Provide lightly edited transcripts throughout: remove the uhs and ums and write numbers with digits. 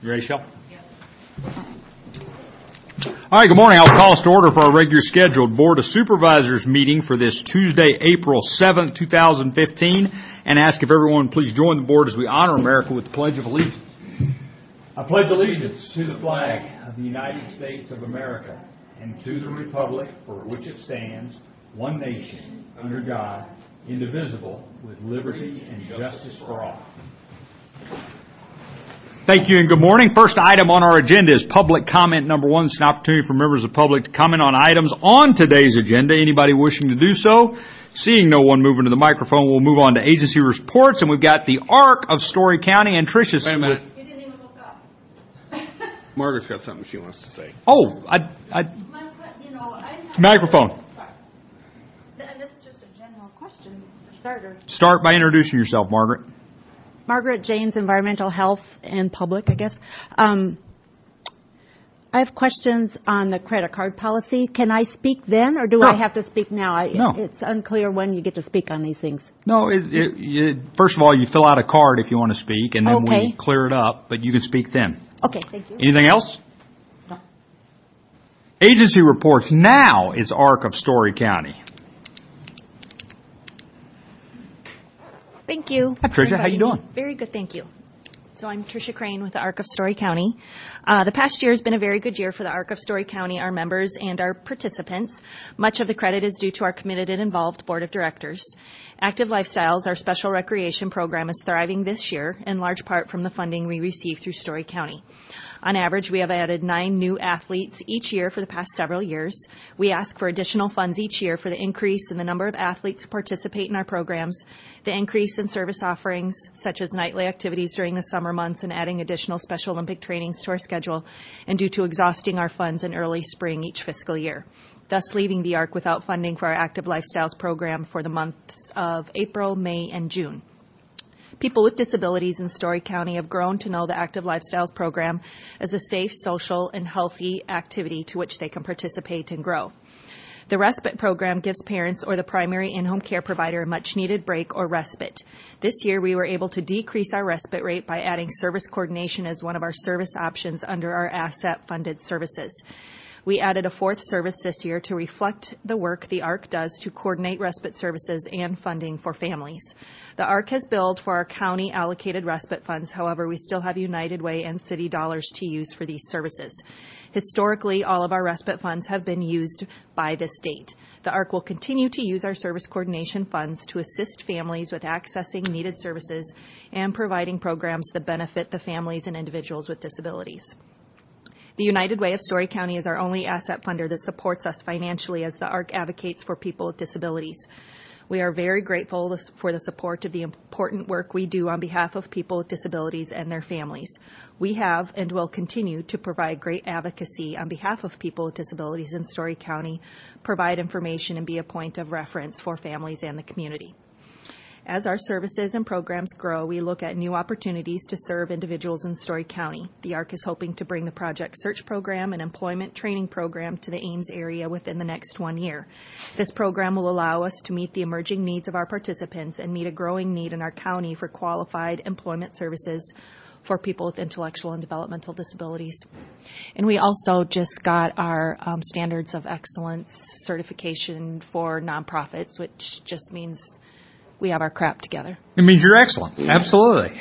You ready, Shel? All right, good morning. I'll call us to order for our regular scheduled Board of Supervisors meeting for this Tuesday, April 7th, 2015, and ask if everyone would please join the board as we honor America with the Pledge of Allegiance. I pledge allegiance to the flag of the United States of America and to the republic for which it stands, one nation, under God, indivisible, with liberty and justice for all. Thank you and good morning. First item on our agenda is public comment number one. It's an opportunity for members of the public to comment on items on today's agenda. Anybody wishing to do so? Seeing no one moving to the microphone, we'll move on to agency reports. And we've got the ARC of Story County and Tricia's. Wait a minute. You didn't even look up. Margaret's got something she wants to say. Oh, microphone. This is just a general question for starters. Start by introducing yourself, Margaret. Margaret Janes, Environmental Health and Public, I guess. I have questions on the credit card policy. Can I speak then, or do Sure. I have to speak now? No. It's unclear when you get to speak on these things. No, first of all, you fill out a card if you want to speak, and then Okay. we clear it up, but you can speak then. Okay, thank you. Anything else? No. Agency reports. Now it's ARC of Story County. Thank you. Hi, Tricia. How you doing? Very good, thank you. So I'm Tricia Crane with the ARC of Story County. The past year has been a very good year for the ARC of Story County, our members, and our participants. Much of the credit is due to our committed and involved Board of Directors. Active Lifestyles, our special recreation program, is thriving this year, in large part from the funding we receive through Story County. On average, we have added 9 new athletes each year for the past several years. We ask for additional funds each year for the increase in the number of athletes who participate in our programs, the increase in service offerings, such as nightly activities during the summer months and adding additional Special Olympic trainings to our schedule, and due to exhausting our funds in early spring each fiscal year, thus leaving the ARC without funding for our Active Lifestyles program for the months of April, May, and June. People with disabilities in Story County have grown to know the Active Lifestyles program as a safe, social, and healthy activity to which they can participate and grow. The respite program gives parents or the primary in-home care provider a much-needed break or respite. This year, we were able to decrease our respite rate by adding service coordination as one of our service options under our asset-funded services. We added a 4th service this year to reflect the work the ARC does to coordinate respite services and funding for families. The ARC has billed for our county allocated respite funds. However, we still have United Way and city dollars to use for these services. Historically, all of our respite funds have been used by this date. The ARC will continue to use our service coordination funds to assist families with accessing needed services and providing programs that benefit the families and individuals with disabilities. The United Way of Story County is our only asset funder that supports us financially as the ARC advocates for people with disabilities. We are very grateful for the support of the important work we do on behalf of people with disabilities and their families. We have and will continue to provide great advocacy on behalf of people with disabilities in Story County, provide information, and be a point of reference for families and the community. As our services and programs grow, we look at new opportunities to serve individuals in Story County. The ARC is hoping to bring the Project Search program and employment training program to the Ames area within the next 1 year. This program will allow us to meet the emerging needs of our participants and meet a growing need in our county for qualified employment services for people with intellectual and developmental disabilities. And we also just got our Standards of Excellence certification for nonprofits, which just means we have our crap together. It means you're excellent. Absolutely.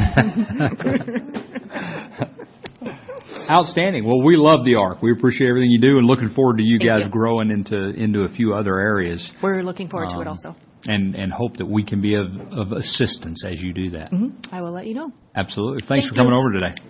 Outstanding. Well, we love the ARC. We appreciate everything you do and looking forward to you guys growing into a few other areas. We're looking forward to it also. And hope that we can be of assistance as you do that. Mm-hmm. I will let you know. Absolutely. Thanks for coming over today.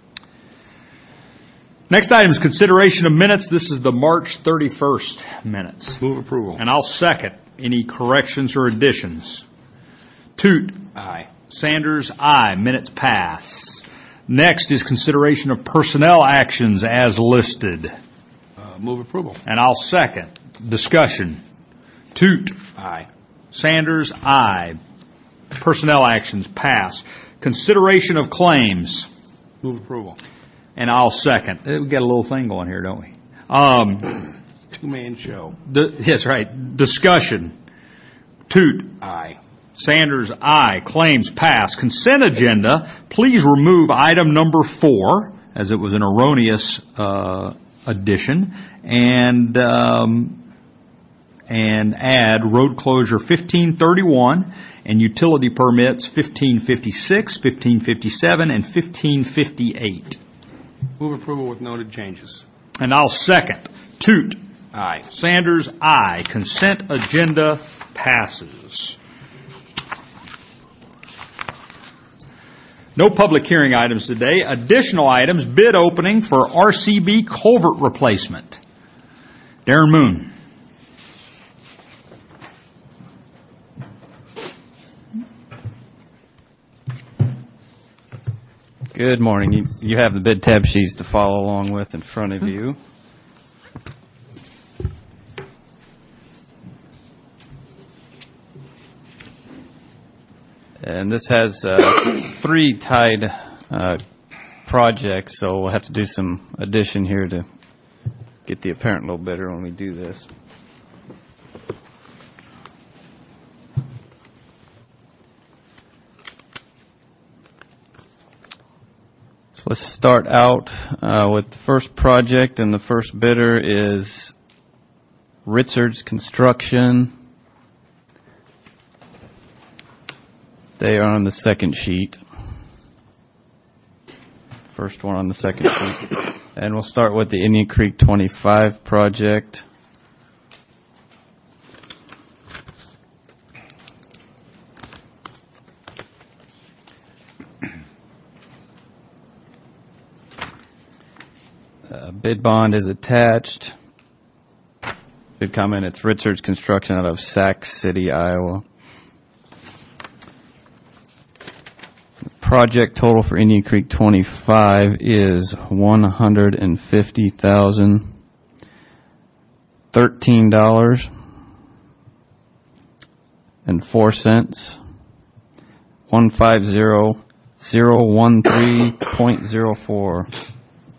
Next item is consideration of minutes. This is the March 31st minutes. Move approval. And I'll second any corrections or additions. Toot. Aye. Sanders, aye. Minutes pass. Next is consideration of personnel actions as listed. Move approval. And I'll second. Discussion. Toot. Aye. Sanders, aye. Personnel actions pass. Consideration of claims. Move approval. And I'll second. We've got a little thing going here, don't we? Two-man show. Yes, right. Discussion. Toot. Aye. Sanders, aye. Claims passed. Consent agenda. Please remove item number 4, as it was an erroneous addition, and add road closure 1531 and utility permits 1556, 1557, and 1558. Move approval with noted changes. And I'll second. Toot. Aye. Sanders, aye. Consent agenda passes. No public hearing items today. Additional items, bid opening for RCB culvert replacement. Darren Moon. Good morning. You have the bid tab sheets to follow along with in front of you. And this has 3 tied projects, so we'll have to do some addition here to get the apparent low bidder when we do this. So let's start out with the first project, and the first bidder is Richards Construction. They are on the second sheet. First one on the second sheet. And we'll start with the Indian Creek 25 project. Bid bond is attached. Bid comment, it's Richards Construction out of Sac City, Iowa. The project total for Indian Creek 25 is $150,013.04. 150013.04.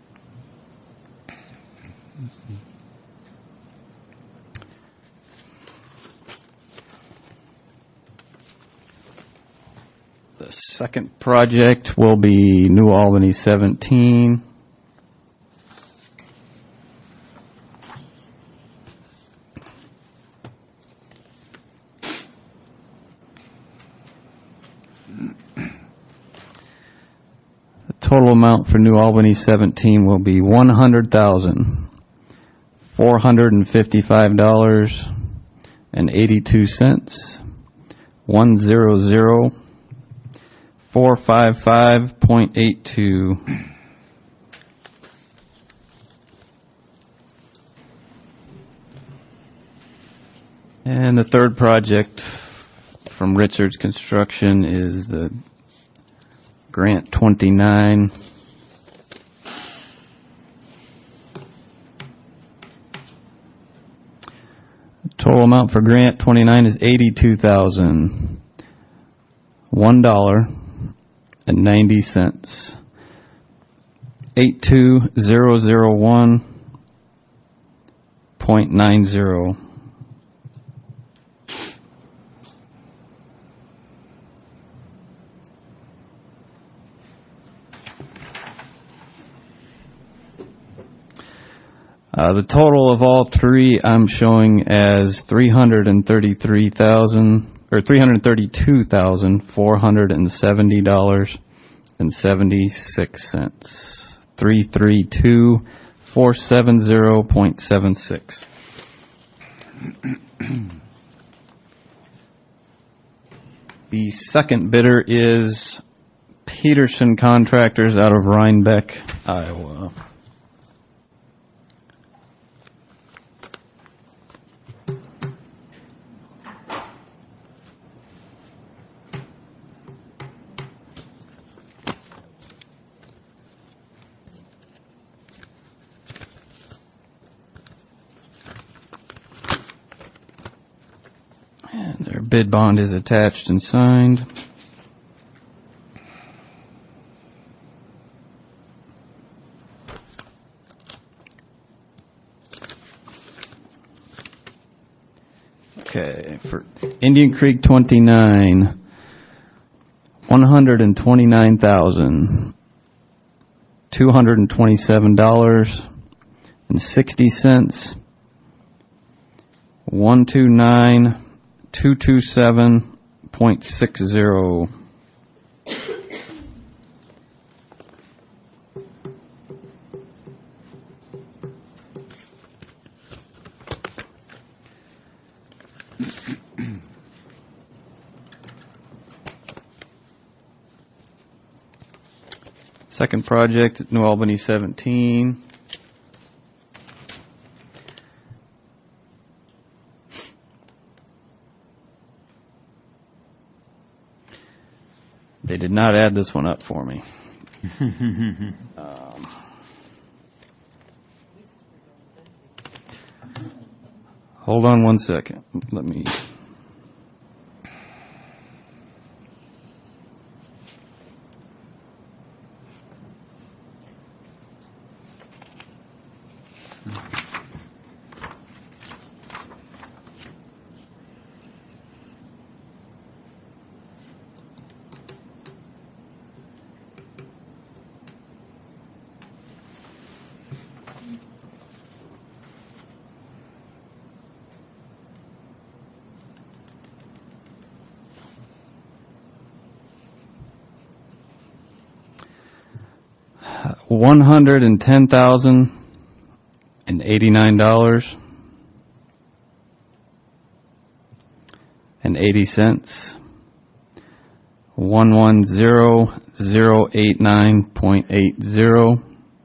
The second project will be New Albany 17. The total amount for New Albany 17 will be $100,455.82. 100,455.82. And the third project from Richards Construction is the Grant 29. The total amount for Grant 29 is $82,001.90. 82001.90. The total of all three I'm showing as $332,470.76. 332,470.76. The second bidder is Peterson Contractors out of Rhinebeck, Iowa. And their bid bond is attached and signed. Okay, for Indian Creek 29, $129,227.60. 129,227.60. Second project, New Albany 17. They did not add this one up for me. Hold on one second. Let me... $110,089.80. 110,089.80.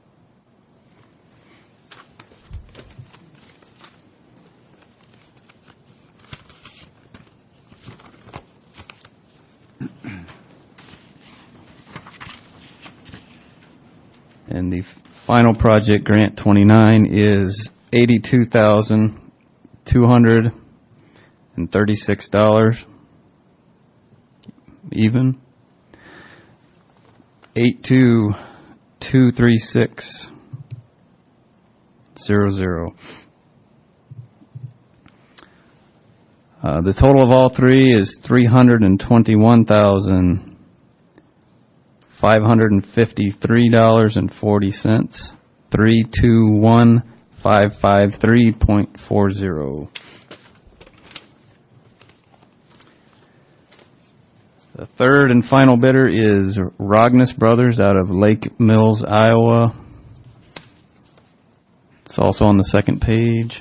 And the final project, Grant 29, is $82,236. Even. 82,236.00. The total of all three is $321,553.40. 321,553.40. The third and final bidder is Rognus Brothers out of Lake Mills, Iowa. It's also on the second page.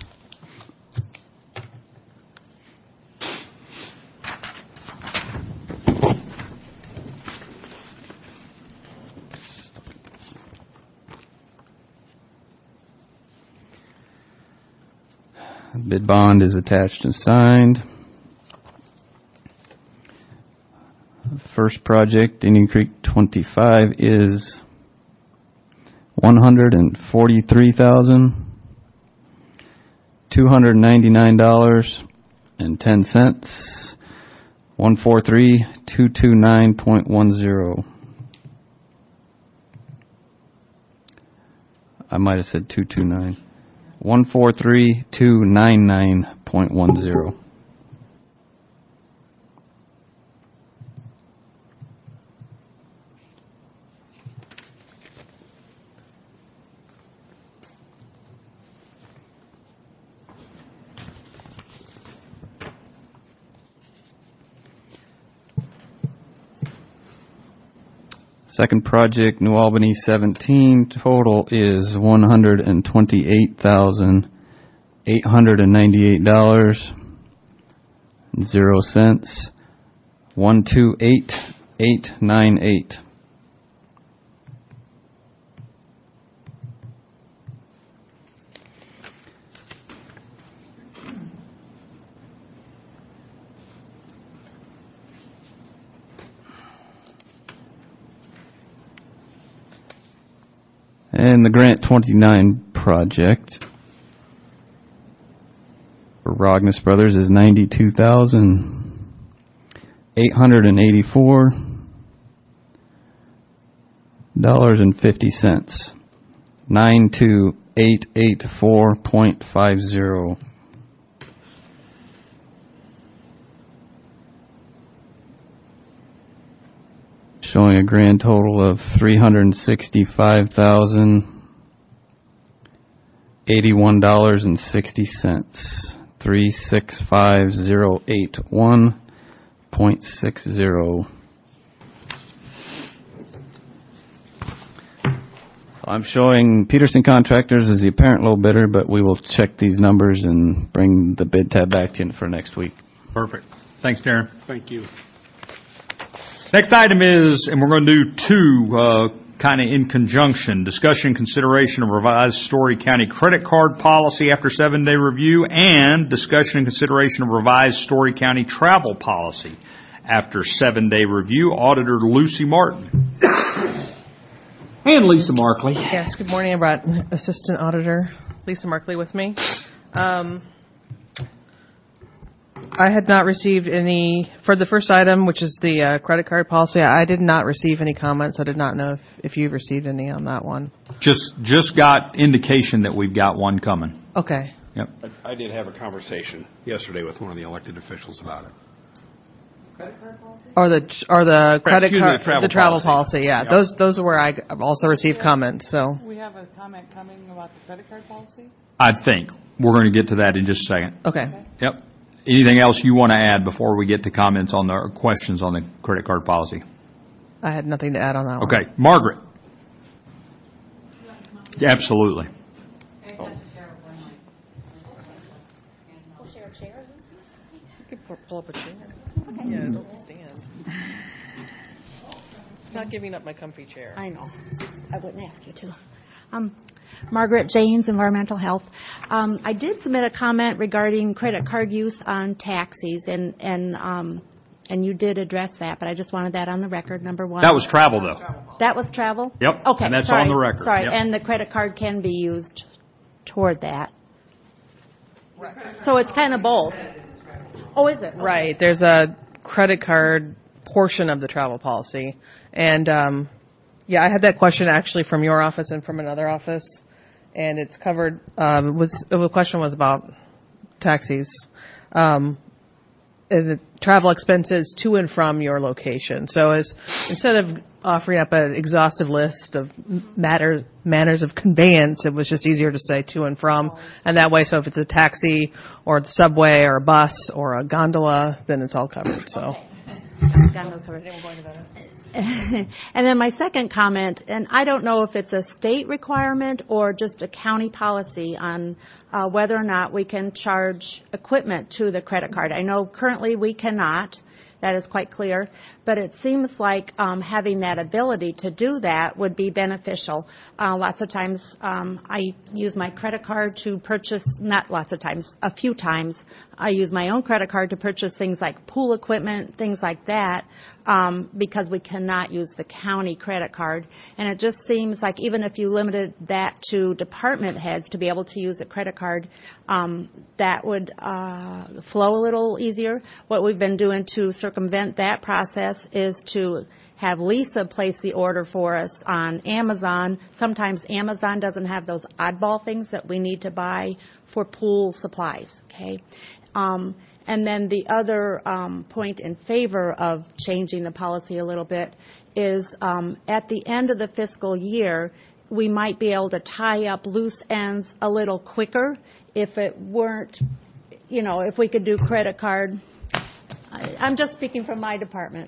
Bid bond is attached and signed. First project, Indian Creek 25, is $143,299.10. 143,229.10. I might have said 229. 143,299.10. Second project, New Albany 17, total is $128,898.00. 128,898. And the Grant 29 project for Rognus Brothers is $92,884.50. 92884.50. showing a grand total of $365,081.60. 365,081.60. I'm showing Peterson Contractors as the apparent low bidder, but we will check these numbers and bring the bid tab back to you for next week. Perfect. Thanks, Darren. Thank you. Next item is, and we're going to do two kind of in conjunction, discussion and consideration of revised Story County credit card policy after 7-day review, and discussion and consideration of revised Story County travel policy after 7-day review. Auditor Lucy Martin. And Lisa Markley. Yes, good morning. I brought Assistant Auditor Lisa Markley with me. I had not received any, for the first item, which is the credit card policy, I did not receive any comments. I did not know if you received any on that one. Just got indication that we've got one coming. Okay. Yep. I did have a conversation yesterday with one of the elected officials about it. Or the credit Excuse me, card, the travel policy. Yeah, Yep. those are where I also received comments. So We have a comment coming about the credit card policy? I think we're going to get to that in just a second. okay. Yep. Anything else you want to add before we get to comments on the questions on the credit card policy? I had nothing to add on that one. Okay. Margaret. Yeah, absolutely. You could pull up a chair. Yeah, don't stand. Not giving up my comfy chair. I know. I wouldn't ask you to. Margaret Janes, Environmental Health. I did submit a comment regarding credit card use on taxis, and you did address that, but I just wanted that on the record, number one. That was travel, though. That was travel? Yep, Okay, and that's sorry, on the record. Sorry, Yep. and the credit card can be used toward that. So it's kind of both. Oh, is it? Right. There's a credit card portion of the travel policy. And, yeah, I had that question actually from your office and from another office. And it's covered, the question was about taxis. The travel expenses to and from your location. So instead of offering up an exhaustive list of manners of conveyance, it was just easier to say to and from. And that way, so if it's a taxi or the subway or a bus or a gondola, then it's all covered. So. Gondola covered. And then my second comment, and I don't know if it's a state requirement or just a county policy on whether or not we can charge equipment to the credit card. I know currently we cannot. That is quite clear. But it seems like having that ability to do that would be beneficial. Lots of times I use my credit card to purchase, not lots of times, a few times, I use my own credit card to purchase things like pool equipment, things like that, because we cannot use the county credit card. And it just seems like even if you limited that to department heads to be able to use a credit card, that would flow a little easier. What we've been doing to circumvent that process is to have Lisa place the order for us on Amazon. Sometimes Amazon doesn't have those oddball things that we need to buy for pool supplies, okay? And then the other point in favor of changing the policy a little bit is at the end of the fiscal year, we might be able to tie up loose ends a little quicker if it weren't, you know, if we could do credit card. I'm just speaking from my department.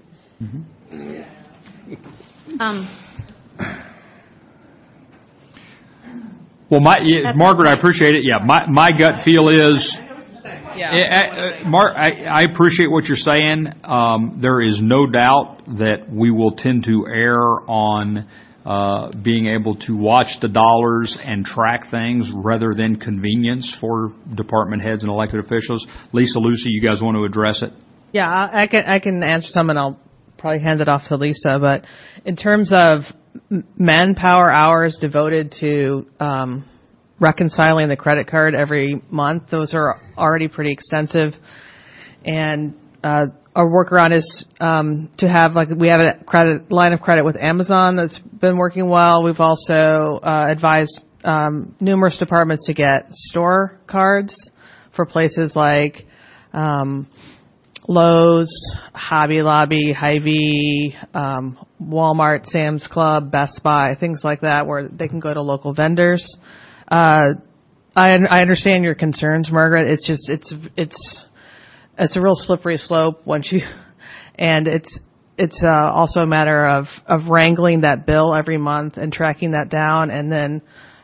Well, Margaret, I appreciate it. Yeah, my gut feel is, Mark, I appreciate what you're saying. There is no doubt that we will tend to err on being able to watch the dollars and track things rather than convenience for department heads and elected officials. Lisa, Lucy, you guys want to address it? Yeah, I can answer some, and I'll probably hand it off to Lisa. But in terms of manpower hours devoted to reconciling the credit card every month, those are already pretty extensive. And our workaround is to have, like, we have a line of credit with Amazon that's been working well. We've also advised numerous departments to get store cards for places like Lowe's, Hobby Lobby, Hy-Vee, Walmart, Sam's Club, Best Buy, things like that, where they can go to local vendors. I understand your concerns, Margaret. It's just it's a real slippery slope and it's also a matter of wrangling that bill every month and tracking that down, and then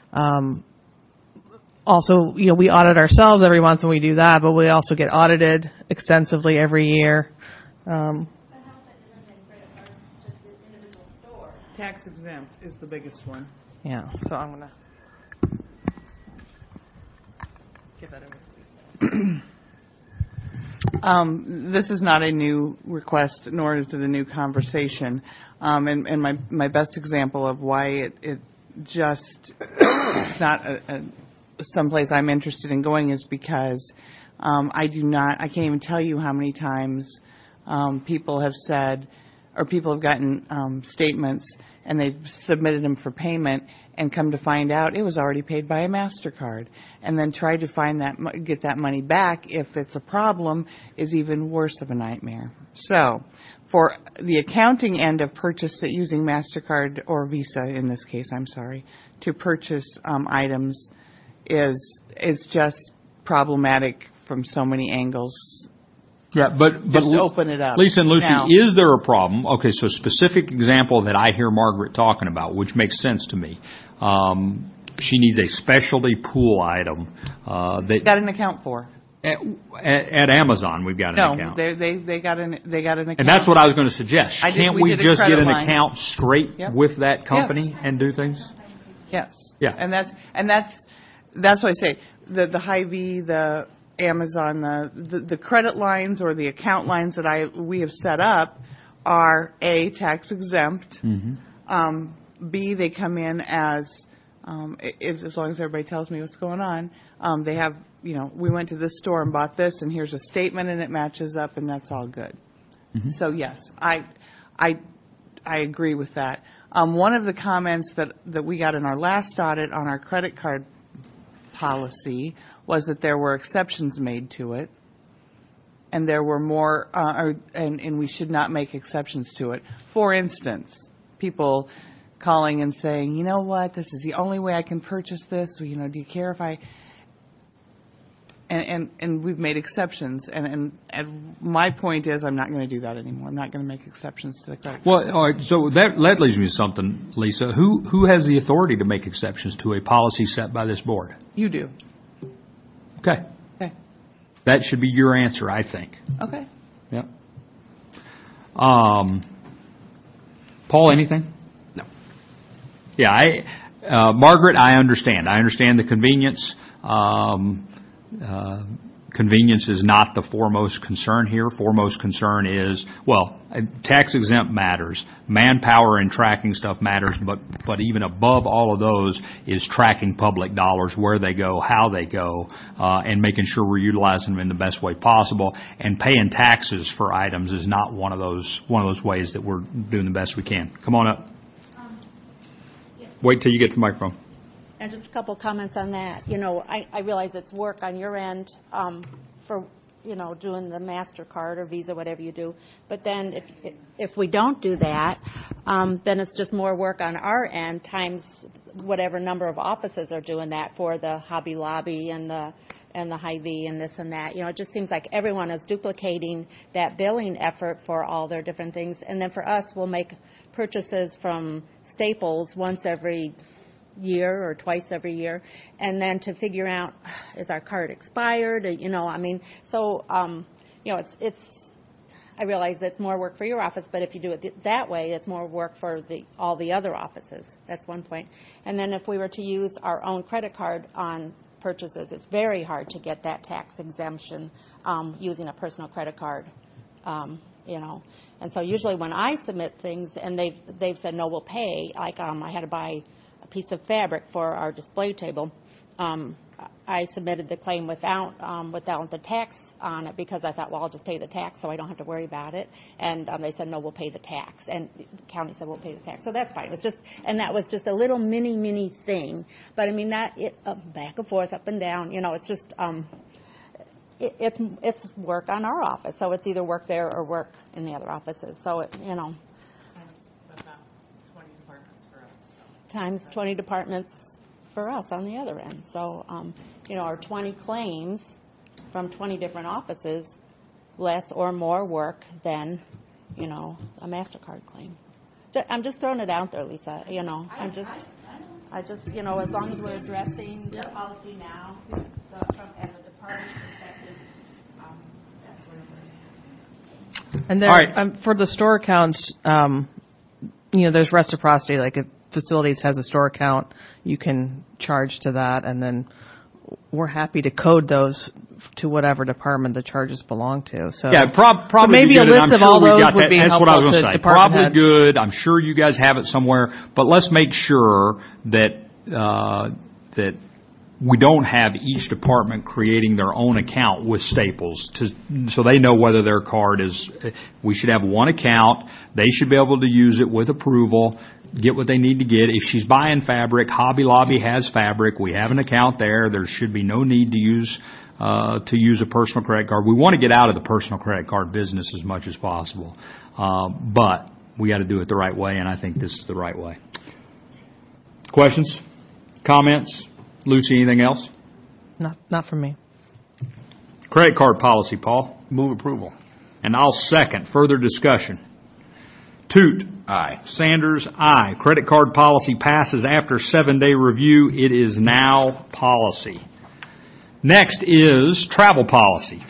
also, we audit ourselves every month when we do that, but we also get audited extensively every year. Tax exempt is the biggest one. Yeah, so I'm going to give that over to Lisa. This is not a new request, nor is it a new conversation. And my best example of why it just not someplace I'm interested in going is because I can't even tell you how many times people have said, or people have gotten statements and they've submitted them for payment and come to find out it was already paid by a MasterCard, and then try to get that money back if it's a problem is even worse of a nightmare. So for the accounting end of purchase using MasterCard or Visa in this case, to purchase items is just problematic from so many angles. Yeah, but Just open it up. Lisa and Lucy, Now, is there a problem? Okay, so specific example that I hear Margaret talking about, which makes sense to me. She needs a specialty pool item that got an account for. at Amazon. We've got an account. No, they got an account. And that's what I was going to suggest. Can't we did a just get credit an line. account straight Yep. with that company Yes. and do things? Yes. Yeah. And that's why I say the Hy-Vee, the Amazon, the credit lines or the account lines that we have set up are A, tax exempt. B, they come in as as long as everybody tells me what's going on. They have, we went to this store and bought this, and here's a statement, and it matches up, and that's all good. So yes, I agree with that. One of the comments that we got in our last audit on our credit card policy was that there were exceptions made to it, and there were more, and we should not make exceptions to it. For instance, people calling and saying, you know what, this is the only way I can purchase this. Do you care if I? And we've made exceptions, and my point is I'm not going to do that anymore. I'm not going to make exceptions to the credit card. Well, all right, so that leads me to something, Lisa. Who has the authority to make exceptions to a policy set by this board? You do. Okay. Okay. That should be your answer, I think. Okay. Yep. Paul, anything? No. Yeah, Margaret, I understand. I understand the convenience. Convenience is not the foremost concern here. Foremost concern is, tax exempt matters. Manpower and tracking stuff matters, but even above all of those is tracking public dollars, where they go, how they go, and making sure we're utilizing them in the best way possible. And paying taxes for items is not one of those ways that we're doing the best we can. Come on up. Wait till you get to the microphone. And just a couple comments on that. I realize it's work on your end for, doing the MasterCard or Visa, whatever you do. But then if we don't do that, then it's just more work on our end times whatever number of offices are doing that for the Hobby Lobby and the Hy-Vee and this and that. It just seems like everyone is duplicating that billing effort for all their different things. And then for us, we'll make purchases from Staples once every year or twice every year, and then to figure out, is our card expired? So it's. I realize it's more work for your office, but if you do it that way, it's more work for all the other offices. That's one point. And then if we were to use our own credit card on purchases, it's very hard to get that tax exemption using a personal credit card. And so usually when I submit things and they've said no, we'll pay. Like I had to buy a piece of fabric for our display table. I submitted the claim without the tax on it because I thought, I'll just pay the tax so I don't have to worry about it. And they said, no, we'll pay the tax. And the county said, we'll pay the tax. So that's fine. That was just a little mini thing. But that back and forth, up and down. It's just it's work on our office, so it's either work there or work in the other offices. So times 20 departments for us on the other end. So our 20 claims from 20 different offices, less or more work than a MasterCard claim. I'm just throwing it out there, Lisa. I just as long as we're addressing the policy now, as a department perspective, that's where we're at. And there, All right. For the store accounts, there's reciprocity. Like if facilities has a store account, you can charge to that, and then we're happy to code those to whatever department the charges belong to. So yeah, probably so maybe good, a list of all those would be That's helpful what I was to going to say. department Probably heads. good. I'm sure you guys have it somewhere, but let's make sure that that we don't have each department creating their own account with Staples so they know whether their card is. We should have one account. They should be able to use it with approval. Get what they need to get. If she's buying fabric, Hobby Lobby has fabric. We have an account there. There should be no need to use a personal credit card. We want to get out of the personal credit card business as much as possible, but we got to do it the right way, and I think this is the right way. Questions, comments, Lucy? Anything else? Not from me. Credit card policy, Paul. Move approval. And I'll second. Further discussion. Toot. Aye. Sanders, aye. Credit card policy passes after 7-day review. It is now policy. Next is travel policy.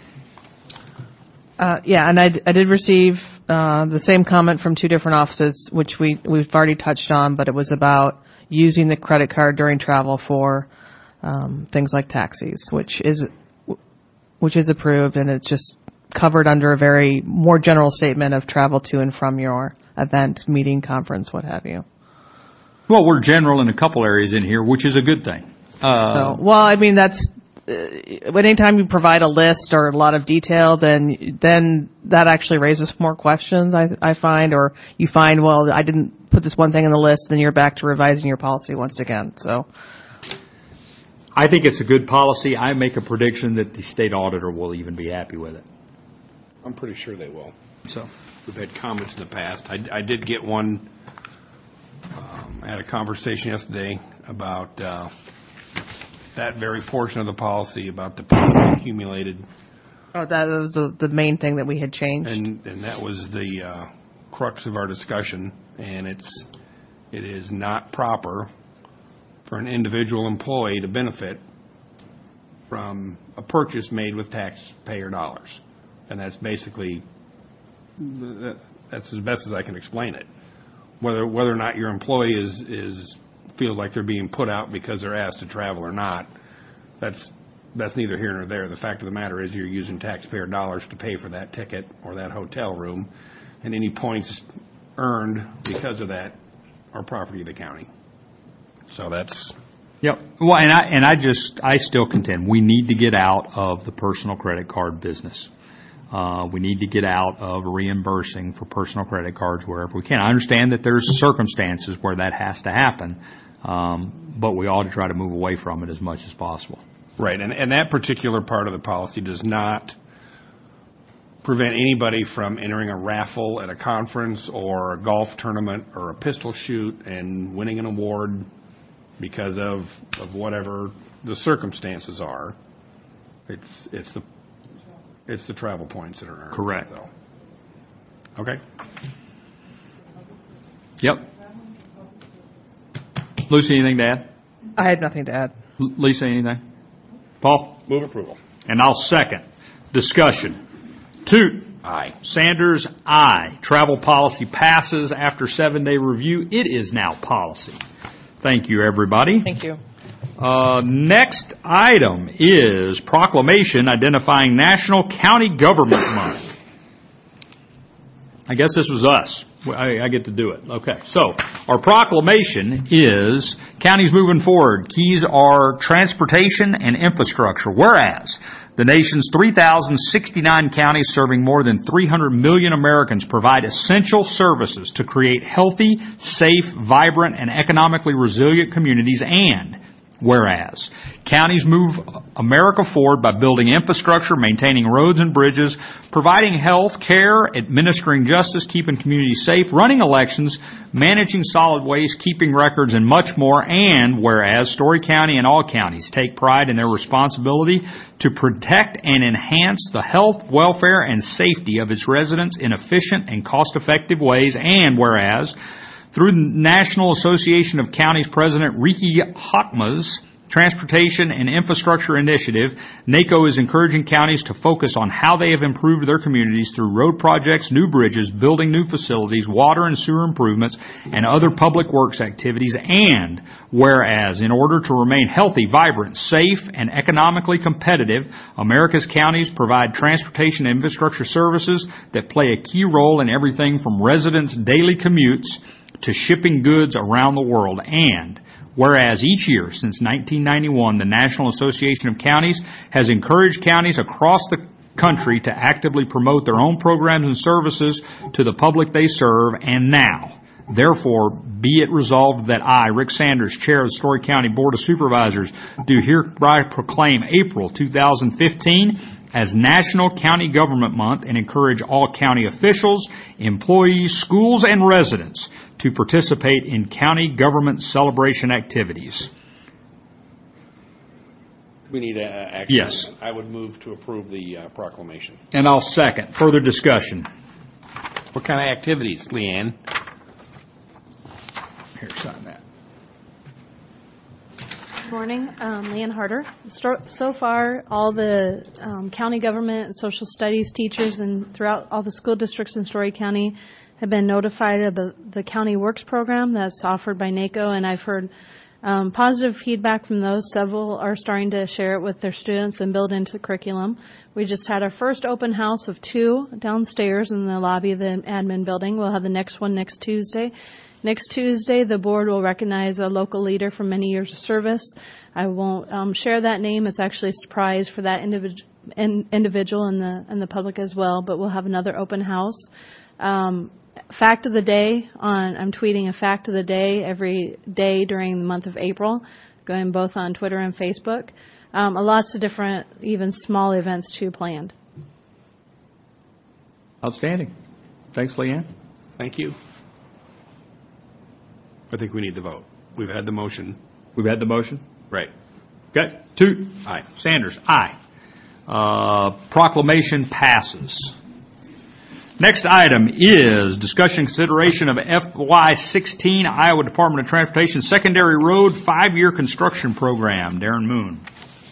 And I did receive the same comment from two different offices, which we've already touched on, but it was about using the credit card during travel for things like taxis, which is approved, and it's just covered under a very more general statement of travel to and from your event, meeting, conference, what have you. Well, we're general in a couple areas in here, which is a good thing. That's anytime you provide a list or a lot of detail, then that actually raises more questions, I find, or you find, well, I didn't put this one thing in the list, then you're back to revising your policy once again. So I think it's a good policy. I make a prediction that the state auditor will even be happy with it. I'm pretty sure they will. So We've had comments in the past. I did get one. I had a conversation yesterday about that very portion of the policy about the points accumulated. that was the main thing that we had changed. And that was the crux of our discussion. And it is not proper for an individual employee to benefit from a purchase made with taxpayer dollars. And that's basically, that's as best as I can explain it. Whether or not your employee feels like they're being put out because they're asked to travel or not, that's neither here nor there. The fact of the matter is you're using taxpayer dollars to pay for that ticket or that hotel room, and any points earned because of that are property of the county. So that's... Yep. Well, and I still contend we need to get out of the personal credit card business. We need to get out of reimbursing for personal credit cards wherever we can. I understand that there's circumstances where that has to happen, but we ought to try to move away from it as much as possible. Right, and that particular part of the policy does not prevent anybody from entering a raffle at a conference or a golf tournament or a pistol shoot and winning an award because of whatever the circumstances are. It's the travel points that are earned. Correct. So. Okay. Yep. Lucy, anything to add? I had nothing to add. Lisa, anything? Paul? Move approval. And I'll second. Discussion. Toot. Aye. Sanders, aye. Travel policy passes after 7-day review. It is now policy. Thank you, everybody. Thank you. Next item is proclamation identifying National County Government Month. I guess this was us. I get to do it. Okay. So our proclamation is counties moving forward. Keys are transportation and infrastructure. Whereas the nation's 3,069 counties serving more than 300 million Americans provide essential services to create healthy, safe, vibrant, and economically resilient communities. And Whereas, counties move America forward by building infrastructure, maintaining roads and bridges, providing health care, administering justice, keeping communities safe, running elections, managing solid waste, keeping records, and much more. And whereas Story County and all counties take pride in their responsibility to protect and enhance the health, welfare, and safety of its residents in efficient and cost-effective ways. And whereas, through the National Association of Counties President Riki Hakma's Transportation and Infrastructure Initiative, NACO is encouraging counties to focus on how they have improved their communities through road projects, new bridges, building new facilities, water and sewer improvements, and other public works activities. And whereas, in order to remain healthy, vibrant, safe, and economically competitive, America's counties provide transportation and infrastructure services that play a key role in everything from residents' daily commutes to shipping goods around the world. And whereas each year since 1991, the National Association of Counties has encouraged counties across the country to actively promote their own programs and services to the public they serve. And now, therefore, be it resolved that I, Rick Sanders, Chair of the Story County Board of Supervisors, do hereby proclaim April 2015 as National County Government Month and encourage all county officials, employees, schools, and residents to participate in county government celebration activities. We need action. Yes. I would move to approve the proclamation. And I'll second. Further discussion. What kind of activities, Leanne? Here, sign that. Good morning, Leanne Harder. So far, all the county government and social studies teachers and throughout all the school districts in Story County have been notified of the County Works program that's offered by NACO, and I've heard positive feedback from those. Several are starting to share it with their students and build into the curriculum. We just had our first open house of 2 downstairs in the lobby of the admin building. We'll have the next one next Tuesday. Next Tuesday, the board will recognize a local leader for many years of service. I won't share that name. It's actually a surprise for that individual and the public as well, but we'll have another open house. Fact of the day I'm tweeting a fact of the day every day during the month of April, going both on Twitter and Facebook. Lots of different, even small events too planned. Outstanding. Thanks, Leanne. Thank you. I think we need the vote. We've had the motion. We've had the motion. Right. Okay. 2. Aye. Sanders, aye. Proclamation passes. Next item is discussion consideration of FY16 Iowa Department of Transportation Secondary Road 5-year construction program. Darren Moon.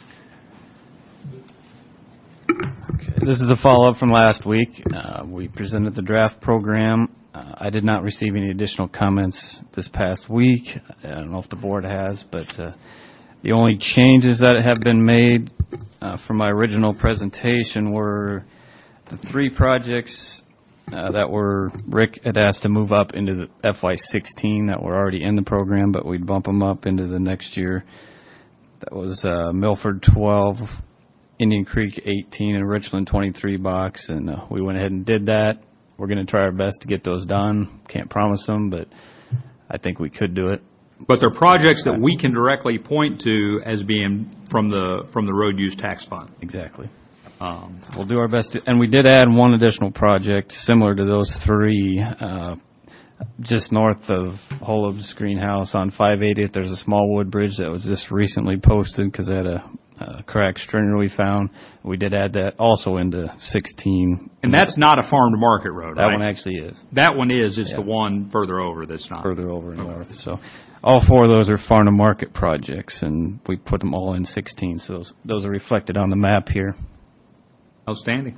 This is a follow-up from last week. We presented the draft program. I did not receive any additional comments this past week. I don't know if the board has, but the only changes that have been made from my original presentation were the 3 projects that were Rick had asked to move up into the FY16 that were already in the program, but we'd bump them up into the next year. That was Milford 12, Indian Creek 18, and Richland 23 box, and we went ahead and did that. We're going to try our best to get those done. Can't promise them, but I think we could do it. But they're projects that we can directly point to as being from the road use tax fund. Exactly. So we'll do our best. And we did add one additional project similar to those 3, just north of Holub's greenhouse on 580th. There's a small wood bridge that was just recently posted because they had a cracked stringer we found. We did add that also into 16. And that's not a farm to market road, right? That one actually is. That one is. It's the one further over that's not. Further over north. So all 4 of those are farm to market projects, and we put them all in 16. So those are reflected on the map here. Outstanding.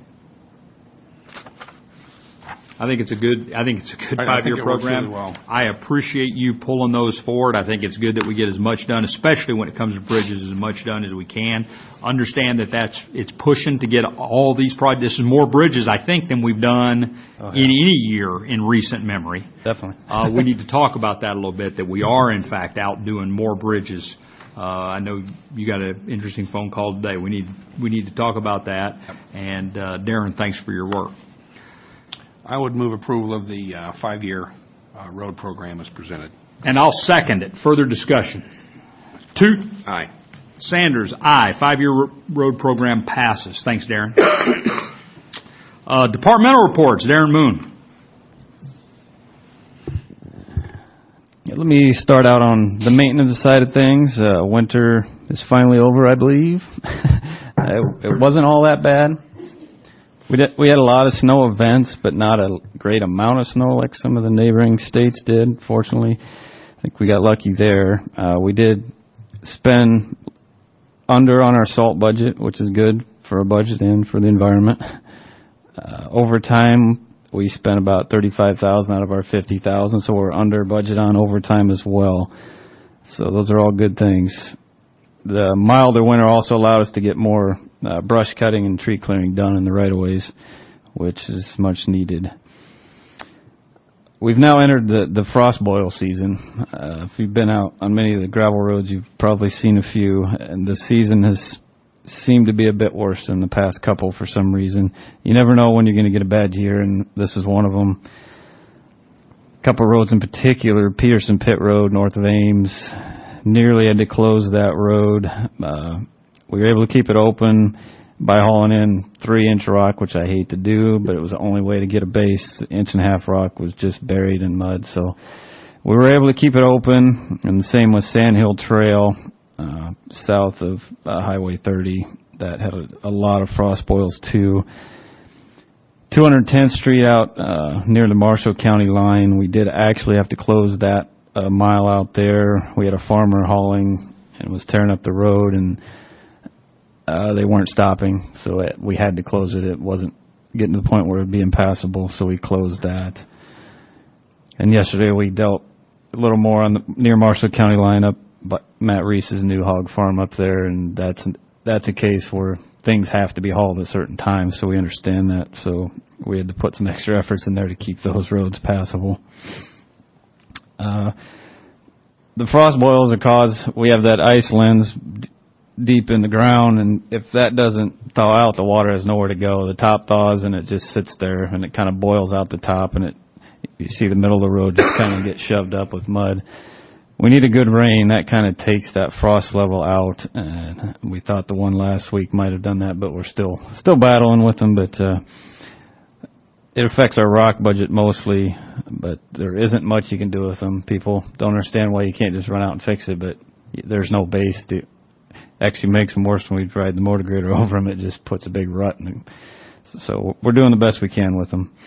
I think it's a good 5-year it works program. really well. I appreciate you pulling those forward. I think it's good that we get as much done, especially when it comes to bridges, as much done as we can. Understand that it's pushing to get all these projects. This is more bridges, I think, than we've done in any year in recent memory. Definitely. We need to talk about that a little bit, that we are, in fact, out doing more bridges. I know you got an interesting phone call today. We need to talk about that. And Darren, thanks for your work. I would move approval of the 5-year road program as presented. And I'll second it. Further discussion. Toot. Aye. Sanders, aye. 5-year road program passes. Thanks, Darren. Departmental reports. Darren Moon. Let me start out on the maintenance side of things. Winter is finally over, I believe. It wasn't all that bad. We had a lot of snow events, but not a great amount of snow like some of the neighboring states did, fortunately. I think we got lucky there. We did spend under on our salt budget, which is good for a budget and for the environment. Overtime, we spent about $35,000 out of our $50,000, so we're under budget on overtime as well. So those are all good things. The milder winter also allowed us to get more brush cutting and tree clearing done in the right-of-ways, which is much needed. We've now entered the frost boil season. If you've been out on many of the gravel roads, you've probably seen a few, and the season has seemed to be a bit worse than the past couple for some reason. You never know when you're going to get a bad year, and this is one of them. A couple roads in particular, Peterson Pit Road, north of Ames, nearly had to close that road. We were able to keep it open by hauling in 3-inch rock, which I hate to do, but it was the only way to get a base. The 1.5-inch rock was just buried in mud, so we were able to keep it open. And the same with Sand Hill Trail, south of Highway 30. That had a lot of frost boils too. 210th Street out near the Marshall County line, we did actually have to close that mile out there. We had a farmer hauling and was tearing up the road, and they weren't stopping, so we had to close it. It wasn't getting to the point where it would be impassable, so we closed that. And yesterday we dealt a little more on the near Marshall County line up by Matt Reese's new hog farm up there, and that's a case where things have to be hauled at certain times, so we understand that. So we had to put some extra efforts in there to keep those roads passable. The frost boils are caused, we have that ice lens deep in the ground, and if that doesn't thaw out, the water has nowhere to go. The top thaws and it just sits there, and it kind of boils out the top, and you see the middle of the road just kind of get shoved up with mud. We need a good rain. That kind of takes that frost level out, and we thought the one last week might have done that, but we're still battling with them. But it affects our rock budget mostly, but there isn't much you can do with them. People don't understand why you can't just run out and fix it, but there's no base to actually makes them worse when we ride the motor grader over them. It just puts a big rut in them. So we're doing the best we can with them.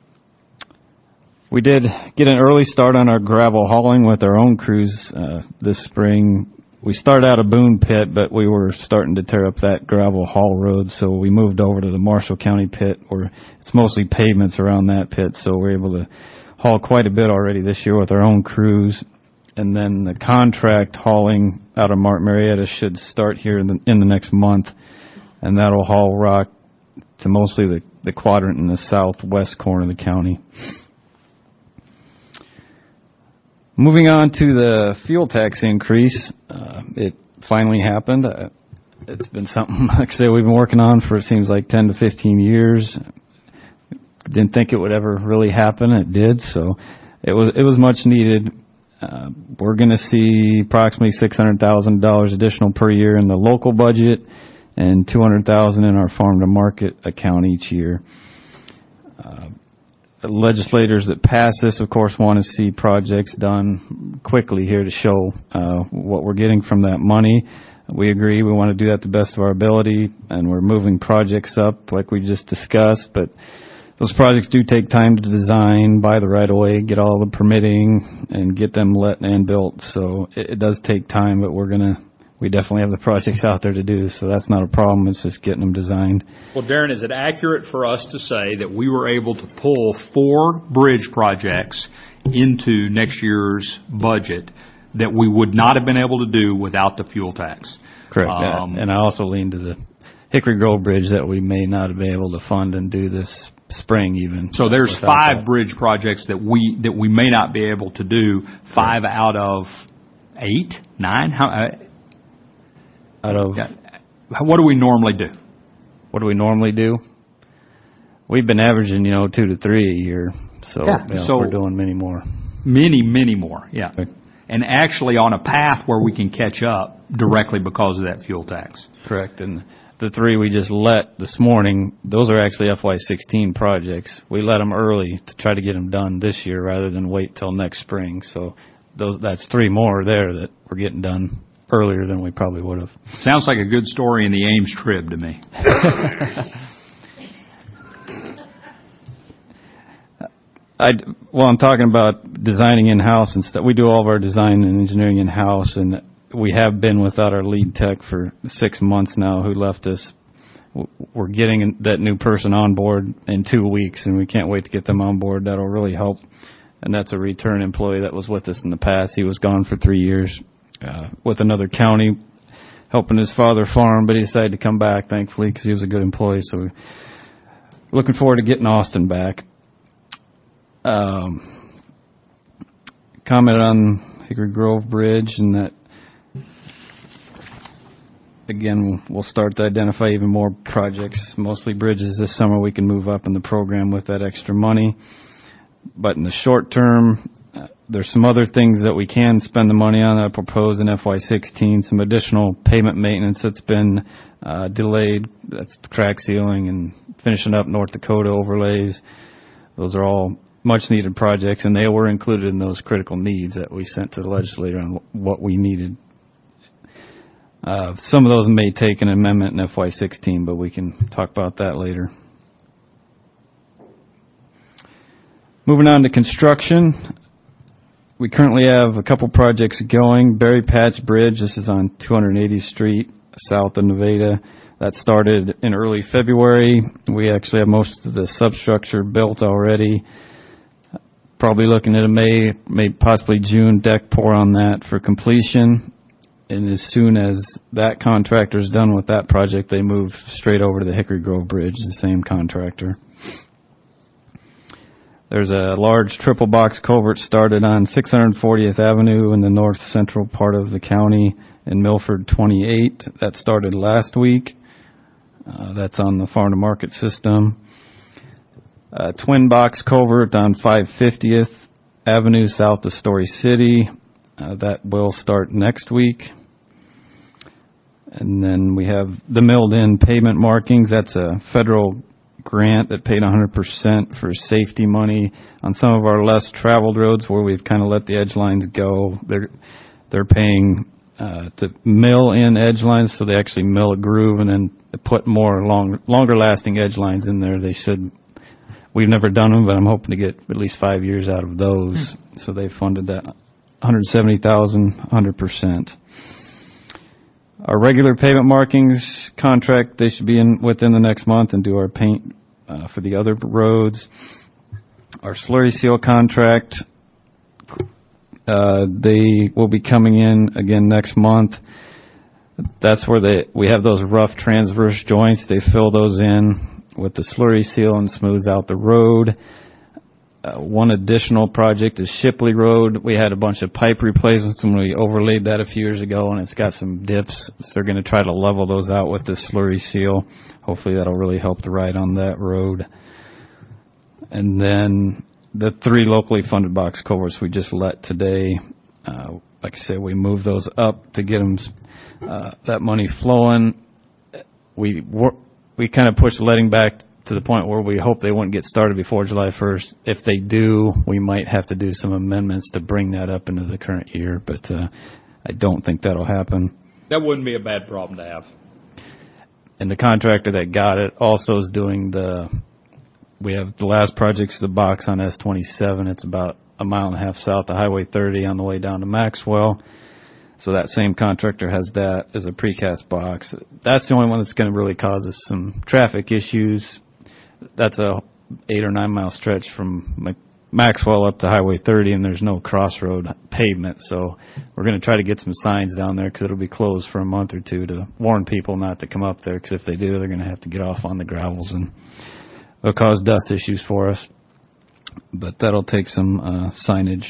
We did get an early start on our gravel hauling with our own crews this spring. We started out a Boone pit, but we were starting to tear up that gravel haul road, so we moved over to the Marshall County pit, where it's mostly pavements around that pit, so we're able to haul quite a bit already this year with our own crews. And then the contract hauling out of Martin Marietta should start here in the next month, and that'll haul rock to mostly the quadrant in the southwest corner of the county. Moving on to the fuel tax increase, it finally happened. It's been something, like I say, we've been working on for, it seems like 10 to 15 years. Didn't think it would ever really happen. It did, so it was much needed. We're going to see approximately $600,000 additional per year in the local budget and $200,000 in our farm to market account each year. The legislators that pass this, of course, want to see projects done quickly here to show what we're getting from that money. We agree. We want to do that to the best of our ability, and we're moving projects up like we just discussed, but those projects do take time to design, buy the right-of-way, get all the permitting, and get them let and built. So it does take time, but we definitely have the projects out there to do, so that's not a problem. It's just getting them designed. Well, Darren, is it accurate for us to say that we were able to pull 4 bridge projects into next year's budget that we would not have been able to do without the fuel tax? Correct. And I also lean to the Hickory Grove Bridge that we may not have been able to fund and do this spring even. So there's 5 bridge projects that we may not be able to do, 5 out of 8, 9? What do we normally do? What do we normally do? We've been averaging, 2 to 3 a year, so, so we're doing many more. Many more, yeah. and actually on a path where we can catch up directly because of that fuel tax. Correct. And the 3 we just let this morning, those are actually FY16 projects. We let them early to try to get them done this year rather than wait till next spring. So that's 3 more there that we're getting done earlier than we probably would have. Sounds like a good story in the Ames Trib to me. I'm talking about designing in-house and stuff. We do all of our design and engineering in-house, and we have been without our lead tech for 6 months now who left us. We're getting that new person on board in 2 weeks, and we can't wait to get them on board. That'll really help. And that's a return employee that was with us in the past. He was gone for 3 years with another county, helping his father farm, but he decided to come back, thankfully, because he was a good employee. So we're looking forward to getting Austin back. Comment on Hickory Grove Bridge, and that, again, we'll start to identify even more projects, mostly bridges this summer we can move up in the program with that extra money. But in the short term, there's some other things that we can spend the money on that I propose in FY16, some additional pavement maintenance that's been delayed. That's crack sealing and finishing up North Dakota overlays. Those are all much needed projects, and they were included in those critical needs that we sent to the legislature on what we needed. Some of those may take an amendment in FY16, but we can talk about that later. Moving on to construction. We currently have a couple projects going. Berry Patch Bridge, this is on 280th Street, south of Nevada. That started in early February. We actually have most of the substructure built already. Probably looking at a May, possibly June deck pour on that for completion. And as soon as that contractor is done with that project, they move straight over to the Hickory Grove Bridge, the same contractor. There's a large triple box culvert started on 640th Avenue in the north central part of the county in Milford 28. That started last week. That's on the farm to market system. Twin box culvert on 550th Avenue south of Story City. That will start next week. And then we have the milled in pavement markings. That's a federal grant that paid 100% for safety money on some of our less traveled roads where we've kind of let the edge lines go. They're paying to mill in edge lines, so they actually mill a groove and then put more longer lasting edge lines in there. We've never done them, but I'm hoping to get at least 5 years out of those. So they funded that $170,000, 100%. Our regular pavement markings contract, they should be in within the next month and do our paint for the other roads. Our slurry seal contract, they will be coming in again next month. That's where we have those rough transverse joints. They fill those in with the slurry seal and smooths out the road. One additional project is Shipley Road. We had a bunch of pipe replacements when we overlaid that a few years ago, and it's got some dips. So they're going to try to level those out with this slurry seal. Hopefully that'll really help the ride on that road. And then the 3 locally funded box culverts we just let today. Like I said, we moved those up to get them that money flowing. We kind of pushed letting back to the point where we hope they wouldn't get started before July 1st. If they do, we might have to do some amendments to bring that up into the current year, but I don't think that'll happen. That wouldn't be a bad problem to have. And the contractor that got it also is doing we have the last project's the box on S27. It's about a mile and a half south of Highway 30 on the way down to Maxwell. So that same contractor has that as a precast box. That's the only one that's going to really cause us some traffic issues. That's a 8 or 9 mile stretch from Maxwell up to Highway 30, and there's no crossroad pavement. So we're going to try to get some signs down there because it'll be closed for a month or two to warn people not to come up there, because if they do, they're going to have to get off on the gravels, and it'll cause dust issues for us. But that'll take some signage.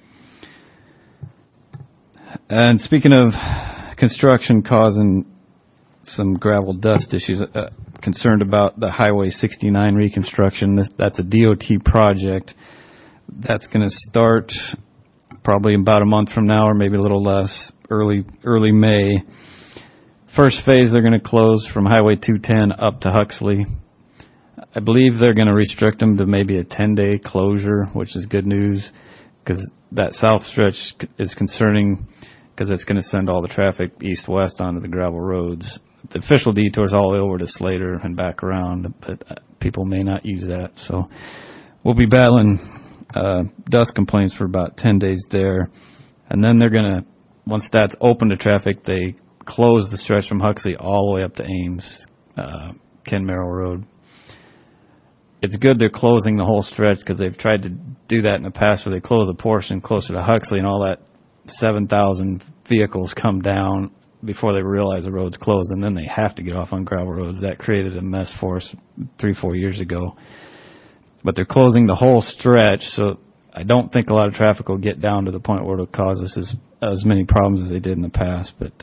And speaking of construction causing some gravel dust issues, concerned about the Highway 69 reconstruction. That's a DOT project that's going to start probably about a month from now or maybe a little less, early May. First phase, they're going to close from Highway 210 up to Huxley. I believe they're going to restrict them to maybe a 10-day closure, which is good news because that south stretch is concerning because it's going to send all the traffic east-west onto the gravel roads. The official detour is all the way over to Slater and back around, but people may not use that. So we'll be battling dust complaints for about 10 days there. And then they're going to, once that's open to traffic, they close the stretch from Huxley all the way up to Ames, Ken Merrill Road. It's good they're closing the whole stretch because they've tried to do that in the past where they close a portion closer to Huxley and all that 7,000 vehicles come down before they realize the road's closed, and then they have to get off on gravel roads. That created a mess for us 3-4 years ago. But they're closing the whole stretch, so I don't think a lot of traffic will get down to the point where it'll cause us as many problems as they did in the past. But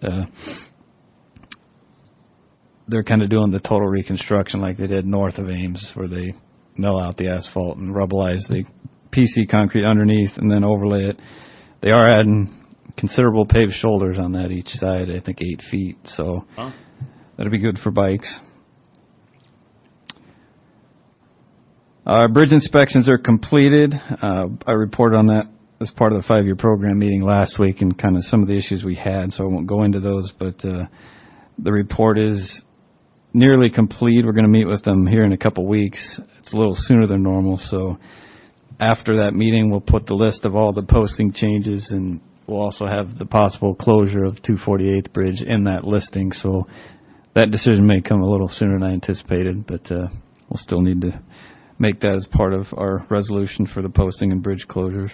they're kind of doing the total reconstruction like they did north of Ames, where they mill out the asphalt and rubbleize the PC concrete underneath and then overlay it. They are adding considerable paved shoulders on that each side, I think 8 feet, so that'll be good for bikes. Our bridge inspections are completed. I reported on that as part of the 5-year program meeting last week and kind of some of the issues we had, so I won't go into those, but the report is nearly complete. We're going to meet with them here in a couple weeks. It's a little sooner than normal, so after that meeting, we'll put the list of all the posting changes, and we'll also have the possible closure of 248th Bridge in that listing, so that decision may come a little sooner than I anticipated, but we'll still need to make that as part of our resolution for the posting and bridge closures.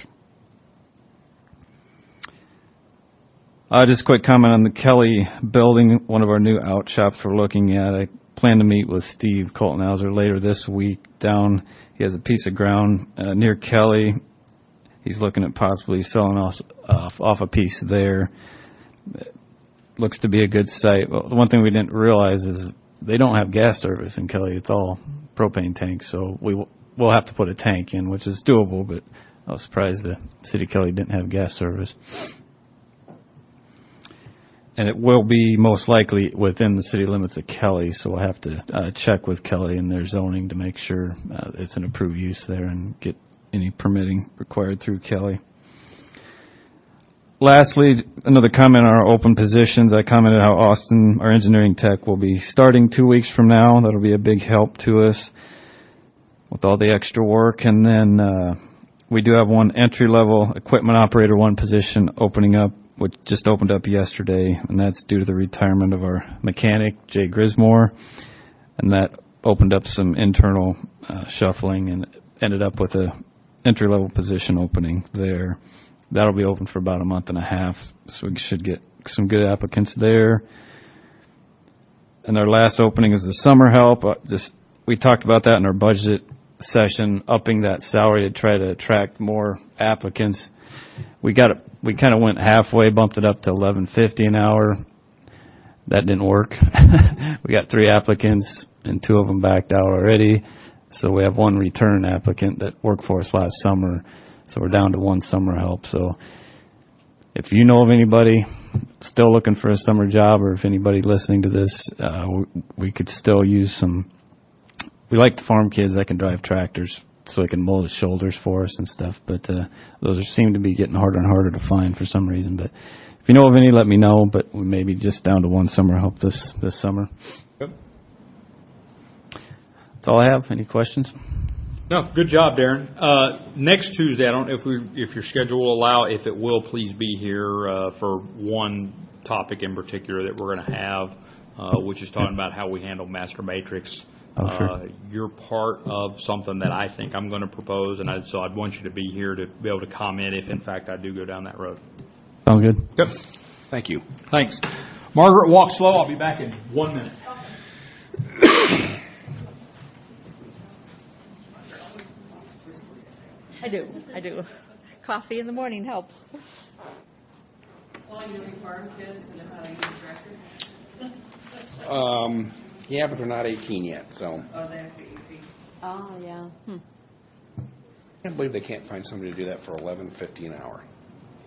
Just a quick comment on the Kelly building, one of our new out shops we're looking at. I plan to meet with Steve Coltonhauser later this week down. He has a piece of ground near Kelly. He's looking at possibly selling off a piece there. It looks to be a good site. Well, the one thing we didn't realize is they don't have gas service in Kelly. It's all propane tanks, so we'll have to put a tank in, which is doable, but I was surprised the city of Kelly didn't have gas service. And it will be most likely within the city limits of Kelly, so we'll have to check with Kelly and their zoning to make sure it's an approved use there and get any permitting required through Kelly. Lastly, another comment on our open positions. I commented how Austin, our engineering tech, will be starting 2 weeks from now. That'll be a big help to us with all the extra work. And then we do have one entry-level equipment operator, one position opening up, which just opened up yesterday, and that's due to the retirement of our mechanic, Jay Grismore, and that opened up some internal shuffling and ended up with a entry-level position opening there. That'll be open for about a month and a half, so we should get some good applicants there. And our last opening is the summer help. We talked about that in our budget session, upping that salary to try to attract more applicants. We kind of went halfway, bumped it up to $11.50 an hour. That didn't work. We got 3 applicants, and 2 of them backed out already. So we have 1 return applicant that worked for us last summer. So we're down to 1 summer help. So if you know of anybody still looking for a summer job, or if anybody listening to this, we could still use some. We like farm kids that can drive tractors, so they can mow the shoulders for us and stuff. But those seem to be getting harder and harder to find for some reason. But if you know of any, let me know. But we may be just down to 1 summer help this summer. Yep. That's all I have. Any questions? No, good job, Darren. Next Tuesday, I don't know if your schedule will allow. If it will, please be here for one topic in particular that we're going to have, which is talking about how we handle master matrix. Oh, sure. You're part of something that I think I'm going to propose, and so I'd want you to be here to be able to comment if, in fact, I do go down that road. Sounds good. Yep. Thank you. Thanks. Margaret, walk slow. I'll be back in 1 minute. I do. Coffee in the morning helps. Well, you know, farm kids and how to use tractors? Yeah, but they're not 18 yet, so. Oh, they have to be 18. Oh, yeah. I can't believe they can't find somebody to do that for $11.50 an hour.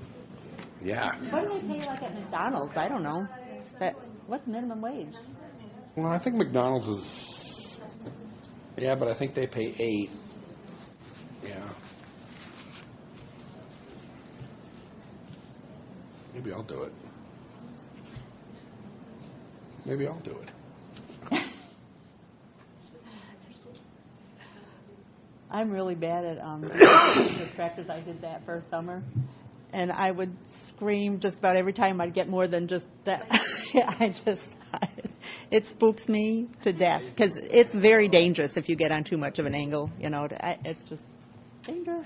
Yeah. What do they pay like at McDonald's? I don't know. What's minimum wage? Well, I think McDonald's is, yeah, but I think they pay 8. Yeah. Maybe I'll do it. Maybe I'll do it. I'm really bad at the tractors. I did that for a summer, and I would scream just about every time I'd get more than just that. It spooks me to death because it's very dangerous if you get on too much of an angle. You know, it's just dangerous.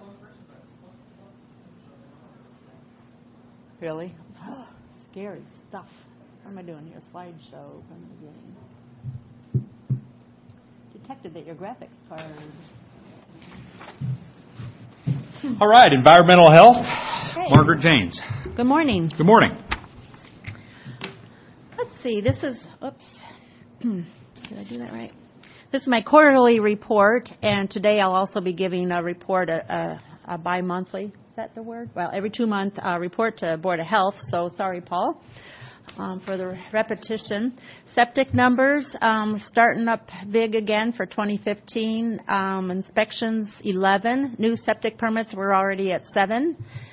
Really? Oh, scary stuff. What am I doing here? Slideshow from the beginning. Detected that your graphics card. All right, environmental health. Hey. Margaret Janes. Good morning. Good morning. Let's see. This is, oops. Did I do that right? This is my quarterly report, and today I'll also be giving a report, a bi-monthly. Is that the word? Well, every 2-month report to Board of Health. So sorry, Paul, for the repetition. Septic numbers starting up big again for 2015. Inspections 11. New septic permits we're already at 7.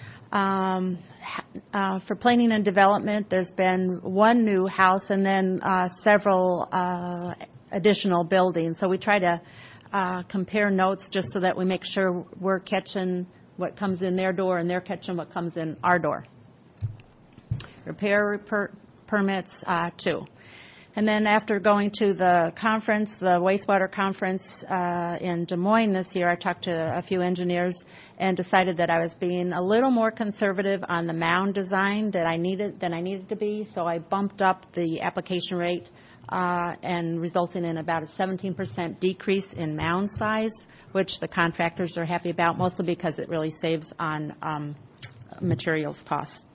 For planning and development, there's been 1 new house and then several additional buildings. So we try to compare notes just so that we make sure we're catching what comes in their door and they're catching what comes in our door. Repair permits 2. And then after going to the conference, the wastewater conference in Des Moines this year, I talked to a few engineers and decided that I was being a little more conservative on the mound design than I needed to be. So I bumped up the application rate and resulting in about a 17% decrease in mound size, which the contractors are happy about, mostly because it really saves on materials costs.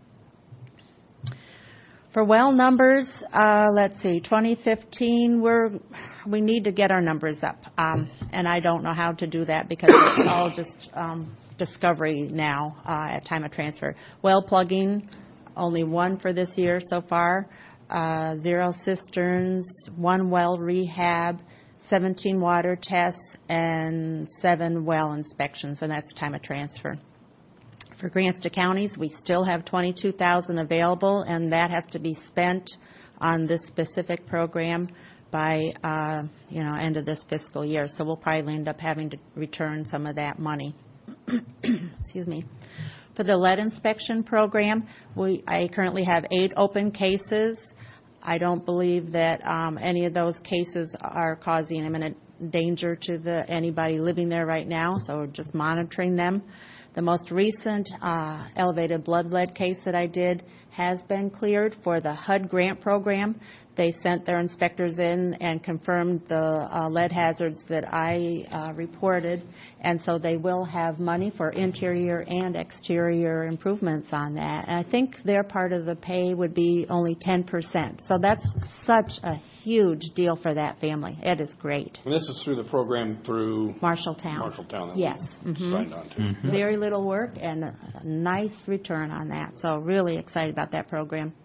For well numbers, let's see, 2015, we need to get our numbers up, and I don't know how to do that because it's all just discovery now at time of transfer. Well plugging, only 1 for this year so far, 0 cisterns, 1 well rehab, 17 water tests, and 7 well inspections, and that's time of transfer. For grants to counties, we still have $22,000 available, and that has to be spent on this specific program by end of this fiscal year. So we'll probably end up having to return some of that money. Excuse me. For the lead inspection program, I currently have 8 open cases. I don't believe that any of those cases are causing imminent danger to anybody living there right now, so we're just monitoring them. The most recent elevated blood lead case that I did has been cleared for the HUD grant program. They sent their inspectors in and confirmed the lead hazards that I reported, and so they will have money for interior and exterior improvements on that. And I think their part of the pay would be only 10%. So that's such a huge deal for that family. It is great. And this is through the program through Marshalltown. Marshalltown. Yes. Signed on to. Very little work and a nice return on that. So really excited about that program.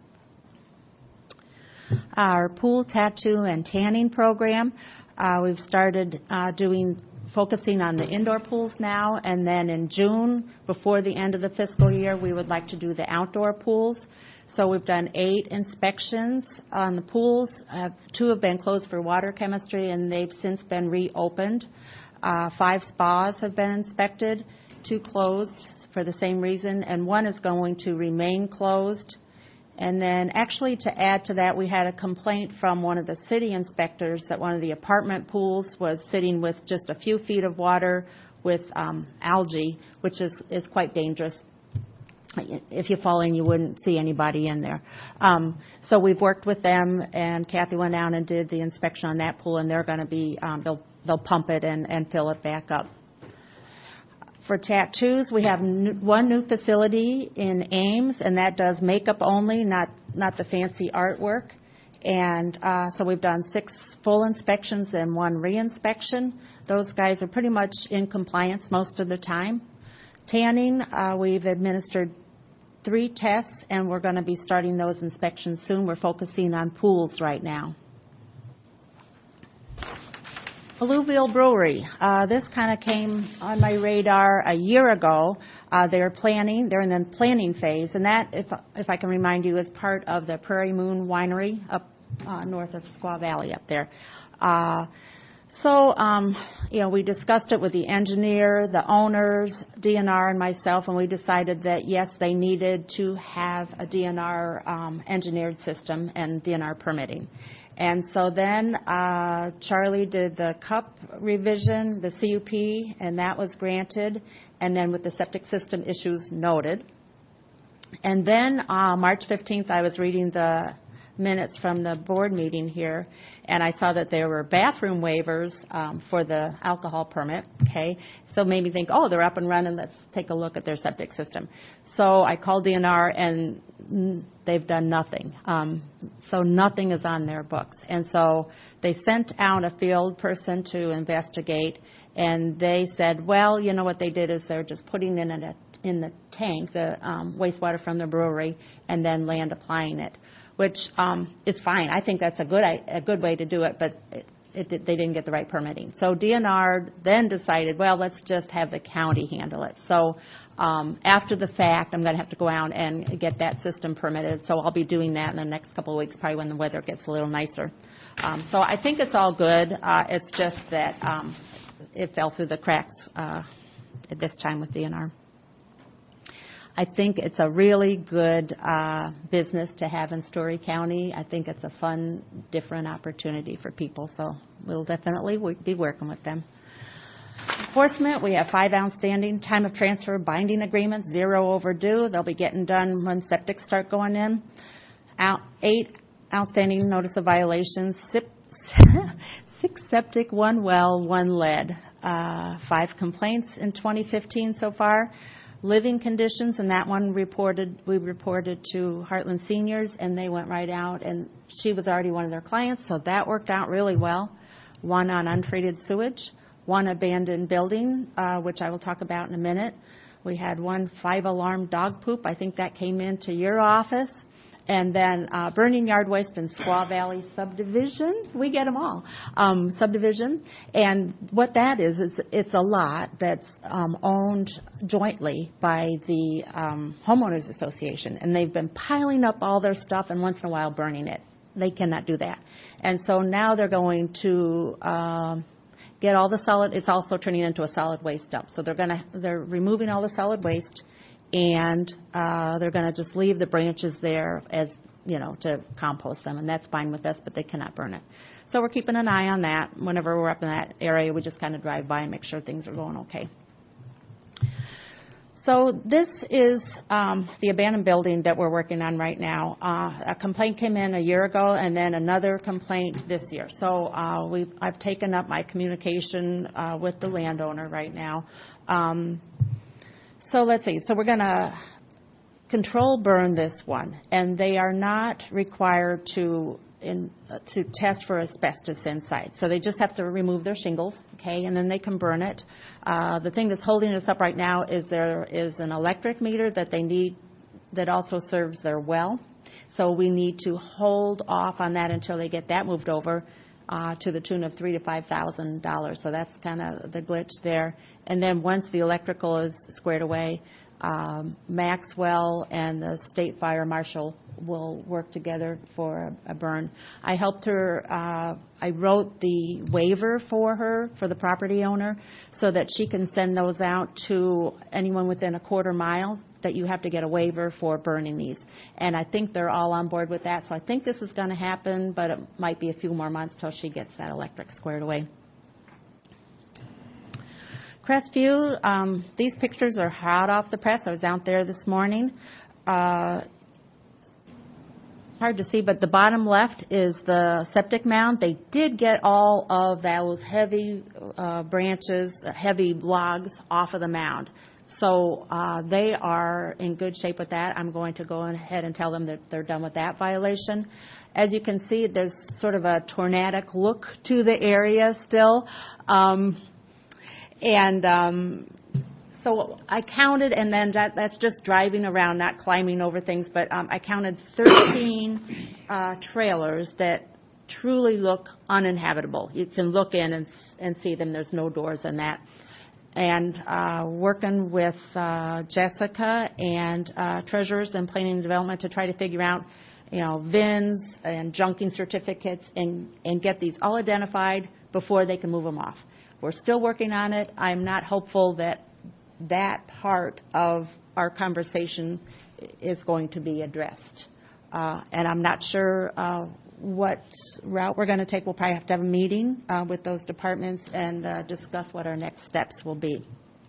Our pool, tattoo, and tanning program, we've started focusing on the indoor pools now, and then in June, before the end of the fiscal year, we would like to do the outdoor pools. So we've done 8 inspections on the pools. 2 have been closed for water chemistry, and they've since been reopened. 5 spas have been inspected, 2 closed for the same reason, and 1 is going to remain closed. And then actually to add to that, we had a complaint from one of the city inspectors that one of the apartment pools was sitting with just a few feet of water with algae, which is quite dangerous. If you fall in, you wouldn't see anybody in there. So we've worked with them, and Kathy went down and did the inspection on that pool, and they're going to be, they'll pump it and fill it back up. For tattoos, we have 1 new facility in Ames, and that does makeup only, not the fancy artwork. And so we've done 6 full inspections and 1 re-inspection. Those guys are pretty much in compliance most of the time. Tanning, we've administered 3 tests, and we're going to be starting those inspections soon. We're focusing on pools right now. Alluvial Brewery. This kind of came on my radar a year ago. They're in the planning phase, and that, if I can remind you, is part of the Prairie Moon Winery up north of Squaw Valley up there. We discussed it with the engineer, the owners, DNR, and myself, and we decided that, yes, they needed to have a DNR engineered system and DNR permitting. And so then Charlie did the CUP revision, the CUP, and that was granted, and then with the septic system issues noted. And then March 15th, I was reading the minutes from the board meeting here, and I saw that there were bathroom waivers for the alcohol permit, okay? So it made me think, oh, they're up and running, let's take a look at their septic system. So I called DNR, and they've done nothing. So nothing is on their books. And so they sent out a field person to investigate, and they said, well, you know what they did is they're just putting in the tank, the wastewater from the brewery, and then land applying it, which is fine. I think that's a good way to do it, but they didn't get the right permitting. So DNR then decided, well, let's just have the county handle it. So after the fact, I'm going to have to go out and get that system permitted. So I'll be doing that in the next couple of weeks, probably when the weather gets a little nicer. So I think it's all good. It's just that it fell through the cracks at this time with DNR. I think it's a really good business to have in Story County. I think it's a fun, different opportunity for people, so we'll definitely be working with them. Enforcement, we have 5 outstanding time of transfer binding agreements, 0 overdue. They'll be getting done when septics start going in. 8 outstanding notice of violations, 6 septic, 1 well, 1 lead. 5 complaints in 2015 so far. Living conditions, and that one we reported to Heartland Seniors, and they went right out, and she was already one of their clients, so that worked out really well. 1 on untreated sewage, 1 abandoned building, which I will talk about in a minute. We had 1 5-alarm dog poop. I think that came into your office. And then burning yard waste in Squaw Valley subdivision. We get them all. Subdivision. And what that is, it's a lot that's owned jointly by the homeowners association. And they've been piling up all their stuff and once in a while burning it. They cannot do that. And so now they're going to get all the solid, it's also turning into a solid waste dump. So they're removing all the solid waste, and they're going to just leave the branches there as, to compost them, and that's fine with us, but they cannot burn it. So we're keeping an eye on that. Whenever we're up in that area, we just kind of drive by and make sure things are going okay. So this is the abandoned building that we're working on right now. A complaint came in a year ago, and then another complaint this year. So I've taken up my communication with the landowner right now. So let's see. So we're going to control burn this one, and they are not required to test for asbestos inside. So they just have to remove their shingles, okay, and then they can burn it. The thing that's holding us up right now is there is an electric meter that they need that also serves their well. So we need to hold off on that until they get that moved over to the tune of $3,000 to $5,000. So that's kind of the glitch there. And then once the electrical is squared away, Maxwell and the state fire marshal will work together for a burn. I helped her, I wrote the waiver for her, for the property owner, so that she can send those out to anyone within a quarter mile that you have to get a waiver for burning these. And I think they're all on board with that. So I think this is going to happen, but it might be a few more months till she gets that electric squared away. Crestview, these pictures are hot off the press. I was out there this morning. Hard to see, but the bottom left is the septic mound. They did get all of those heavy branches, heavy logs off of the mound. So they are in good shape with that. I'm going to go ahead and tell them that they're done with that violation. As you can see, there's sort of a tornadic look to the area still. So I counted, and then that's just driving around, not climbing over things, but I counted 13 trailers that truly look uninhabitable. You can look in and see them. There's no doors in that. And working with Jessica and treasurers and planning and development to try to figure out, VINs and junking certificates and get these all identified before they can move them off. We're still working on it. I'm not hopeful that part of our conversation is going to be addressed. And I'm not sure what route we're going to take. We'll probably have to have a meeting with those departments and discuss what our next steps will be.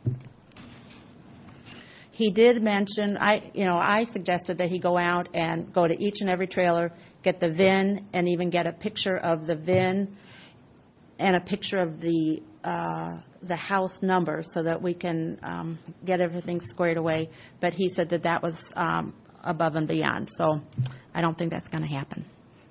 He did mention, I suggested that he go out and go to each and every trailer, get the VIN, and even get a picture of the VIN and a picture of the house number so that we can get everything squared away. But he said that was above and beyond, so I don't think that's going to happen.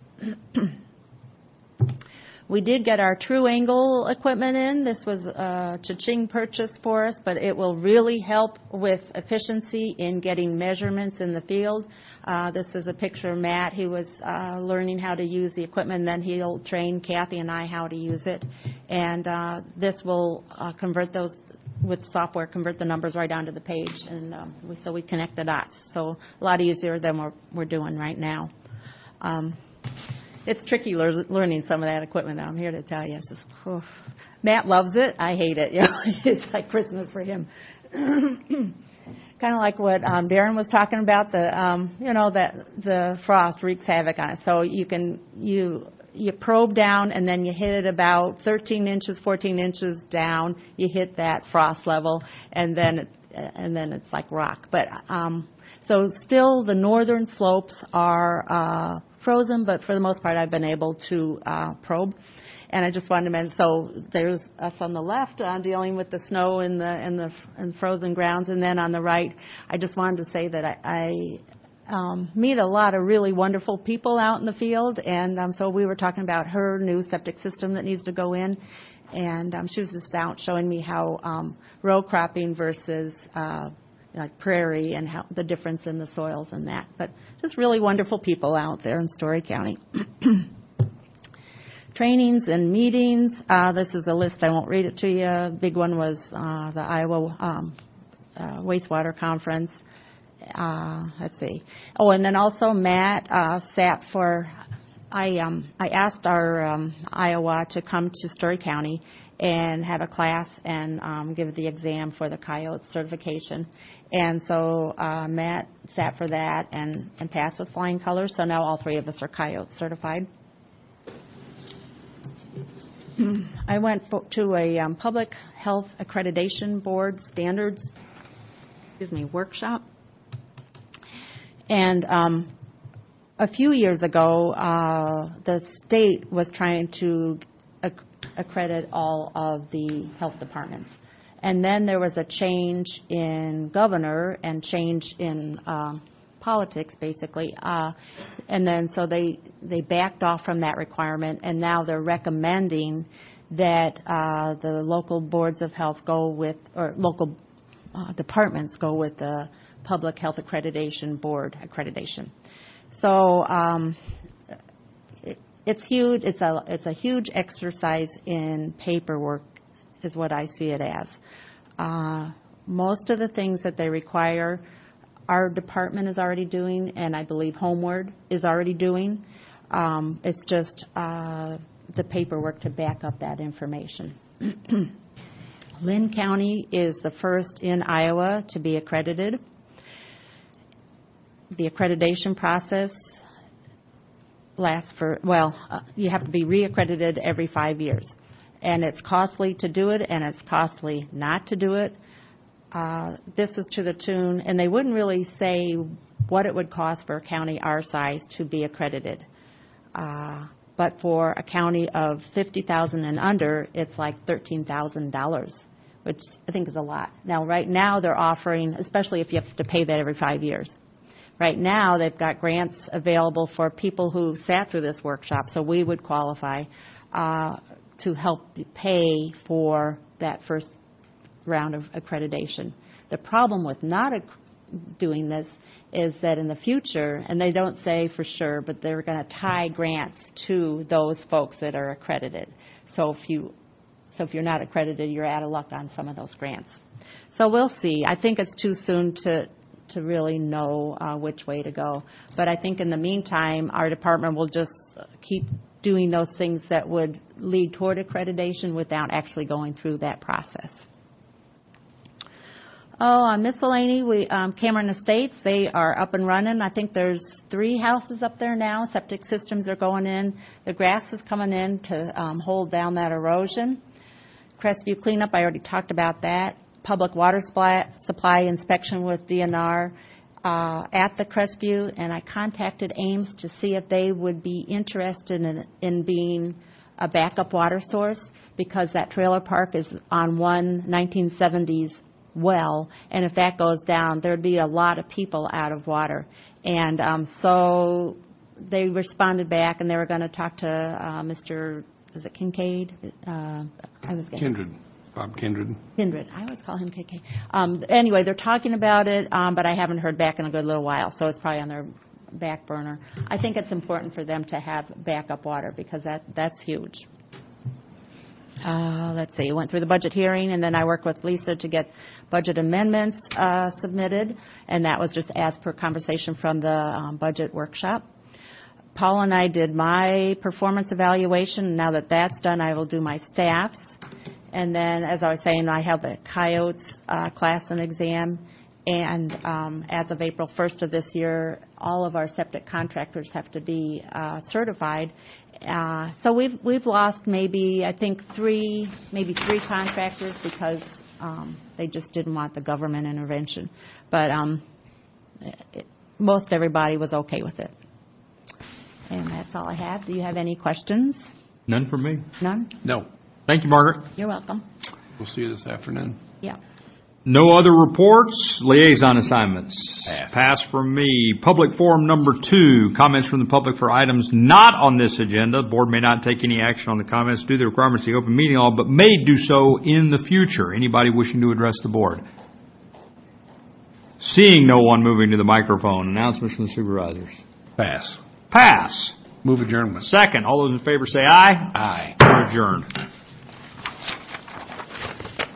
We did get our True Angle equipment in. This was a cha-ching purchase for us, but it will really help with efficiency in getting measurements in the field. This is a picture of Matt. He was learning how to use the equipment, and then he'll train Kathy and I how to use it. And this will convert those with software, convert the numbers right onto the page, and so we connect the dots. So a lot easier than we're doing right now. It's tricky learning some of that equipment, I'm here to tell you. It's just, Matt loves it. I hate it. It's like Christmas for him. Kind of like what Darren was talking about, that the frost wreaks havoc on it. So you probe down, and then you hit it about 13 inches, 14 inches down. You hit that frost level, and then it's like rock. But so still, the northern slopes are frozen, but for the most part, I've been able to probe. And I just wanted to mention, so there's us on the left dealing with the snow and frozen grounds, and then on the right, I just wanted to say that I meet a lot of really wonderful people out in the field, and so we were talking about her new septic system that needs to go in, and she was just out showing me how row cropping versus like prairie and how the difference in the soils and that. But just really wonderful people out there in Story County. Trainings and meetings. This is a list. I won't read it to you. Big one was the Iowa wastewater conference. Let's see. Oh, and then also Matt sat for. I asked our Iowa to come to Story County and have a class and give the exam for the coyote certification. And so Matt sat for that and passed with flying colors. So now all three of us are coyote certified. I went to a public health accreditation board standards, workshop. And a few years ago, the state was trying to accredit all of the health departments. And then there was a change in governor and change in politics, basically. And then so they backed off from that requirement, and now they're recommending that the local boards of health go with, or local departments go with the Public Health Accreditation Board accreditation. So it's huge. It's a huge exercise in paperwork, is what I see it as. Most of the things that they require, our department is already doing, and I believe Homeward is already doing. It's just the paperwork to back up that information. Lynn County is the first in Iowa to be accredited. The accreditation process lasts for, you have to be reaccredited every 5 years. And it's costly to do it, and it's costly not to do it. This is to the tune, and they wouldn't really say what it would cost for a county our size to be accredited. But for a county of 50,000 and under, it's like $13,000, which I think is a lot. Now, right now, they're offering, especially if you have to pay that every 5 years. Right now, they've got grants available for people who sat through this workshop, so we would qualify to help pay for that first round of accreditation. The problem with not doing this is that in the future, and they don't say for sure, but they're going to tie grants to those folks that are accredited. So if you're not accredited, you're out of luck on some of those grants. So we'll see. I think it's too soon to really know which way to go. But I think in the meantime, our department will just keep doing those things that would lead toward accreditation without actually going through that process. Oh, on miscellany, Cameron Estates, they are up and running. I think there's 3 houses up there now. Septic systems are going in. The grass is coming in to hold down that erosion. Crestview cleanup, I already talked about that. Public water supply inspection with DNR at the Crestview, and I contacted Ames to see if they would be interested in being a backup water source, because that trailer park is on one 1970s well, and if that goes down, there'd be a lot of people out of water. And so they responded back, and they were going to talk to Mr. Is it Kincaid? Kindred. Bob Kindred. Kindred. I always call him KK. Anyway, they're talking about it, but I haven't heard back in a good little while, so it's probably on their back burner. I think it's important for them to have backup water, because that's huge. Let's see, went through the budget hearing, and then I worked with Lisa to get budget amendments submitted, and that was just as per conversation from the budget workshop. Paul and I did my performance evaluation. Now that that's done, I will do my staff's. And then, as I was saying, I have the Coyotes class and exam, and as of April 1st of this year, all of our septic contractors have to be certified. So we've lost maybe, I think, three contractors because they just didn't want the government intervention. But most everybody was okay with it. And that's all I have. Do you have any questions? None from me. None? No. Thank you, Margaret. You're welcome. We'll see you this afternoon. Yeah. No other reports. Liaison assignments. Pass. From me. Public forum number 2. Comments from the public for items not on this agenda. The board may not take any action on the comments due to the requirements of the open meeting law, but may do so in the future. Anybody wishing to address the board? Seeing no one moving to the microphone. Announcements from the supervisors. Pass. Pass. Move adjournment. Second. All those in favor say aye. Aye. We're adjourned.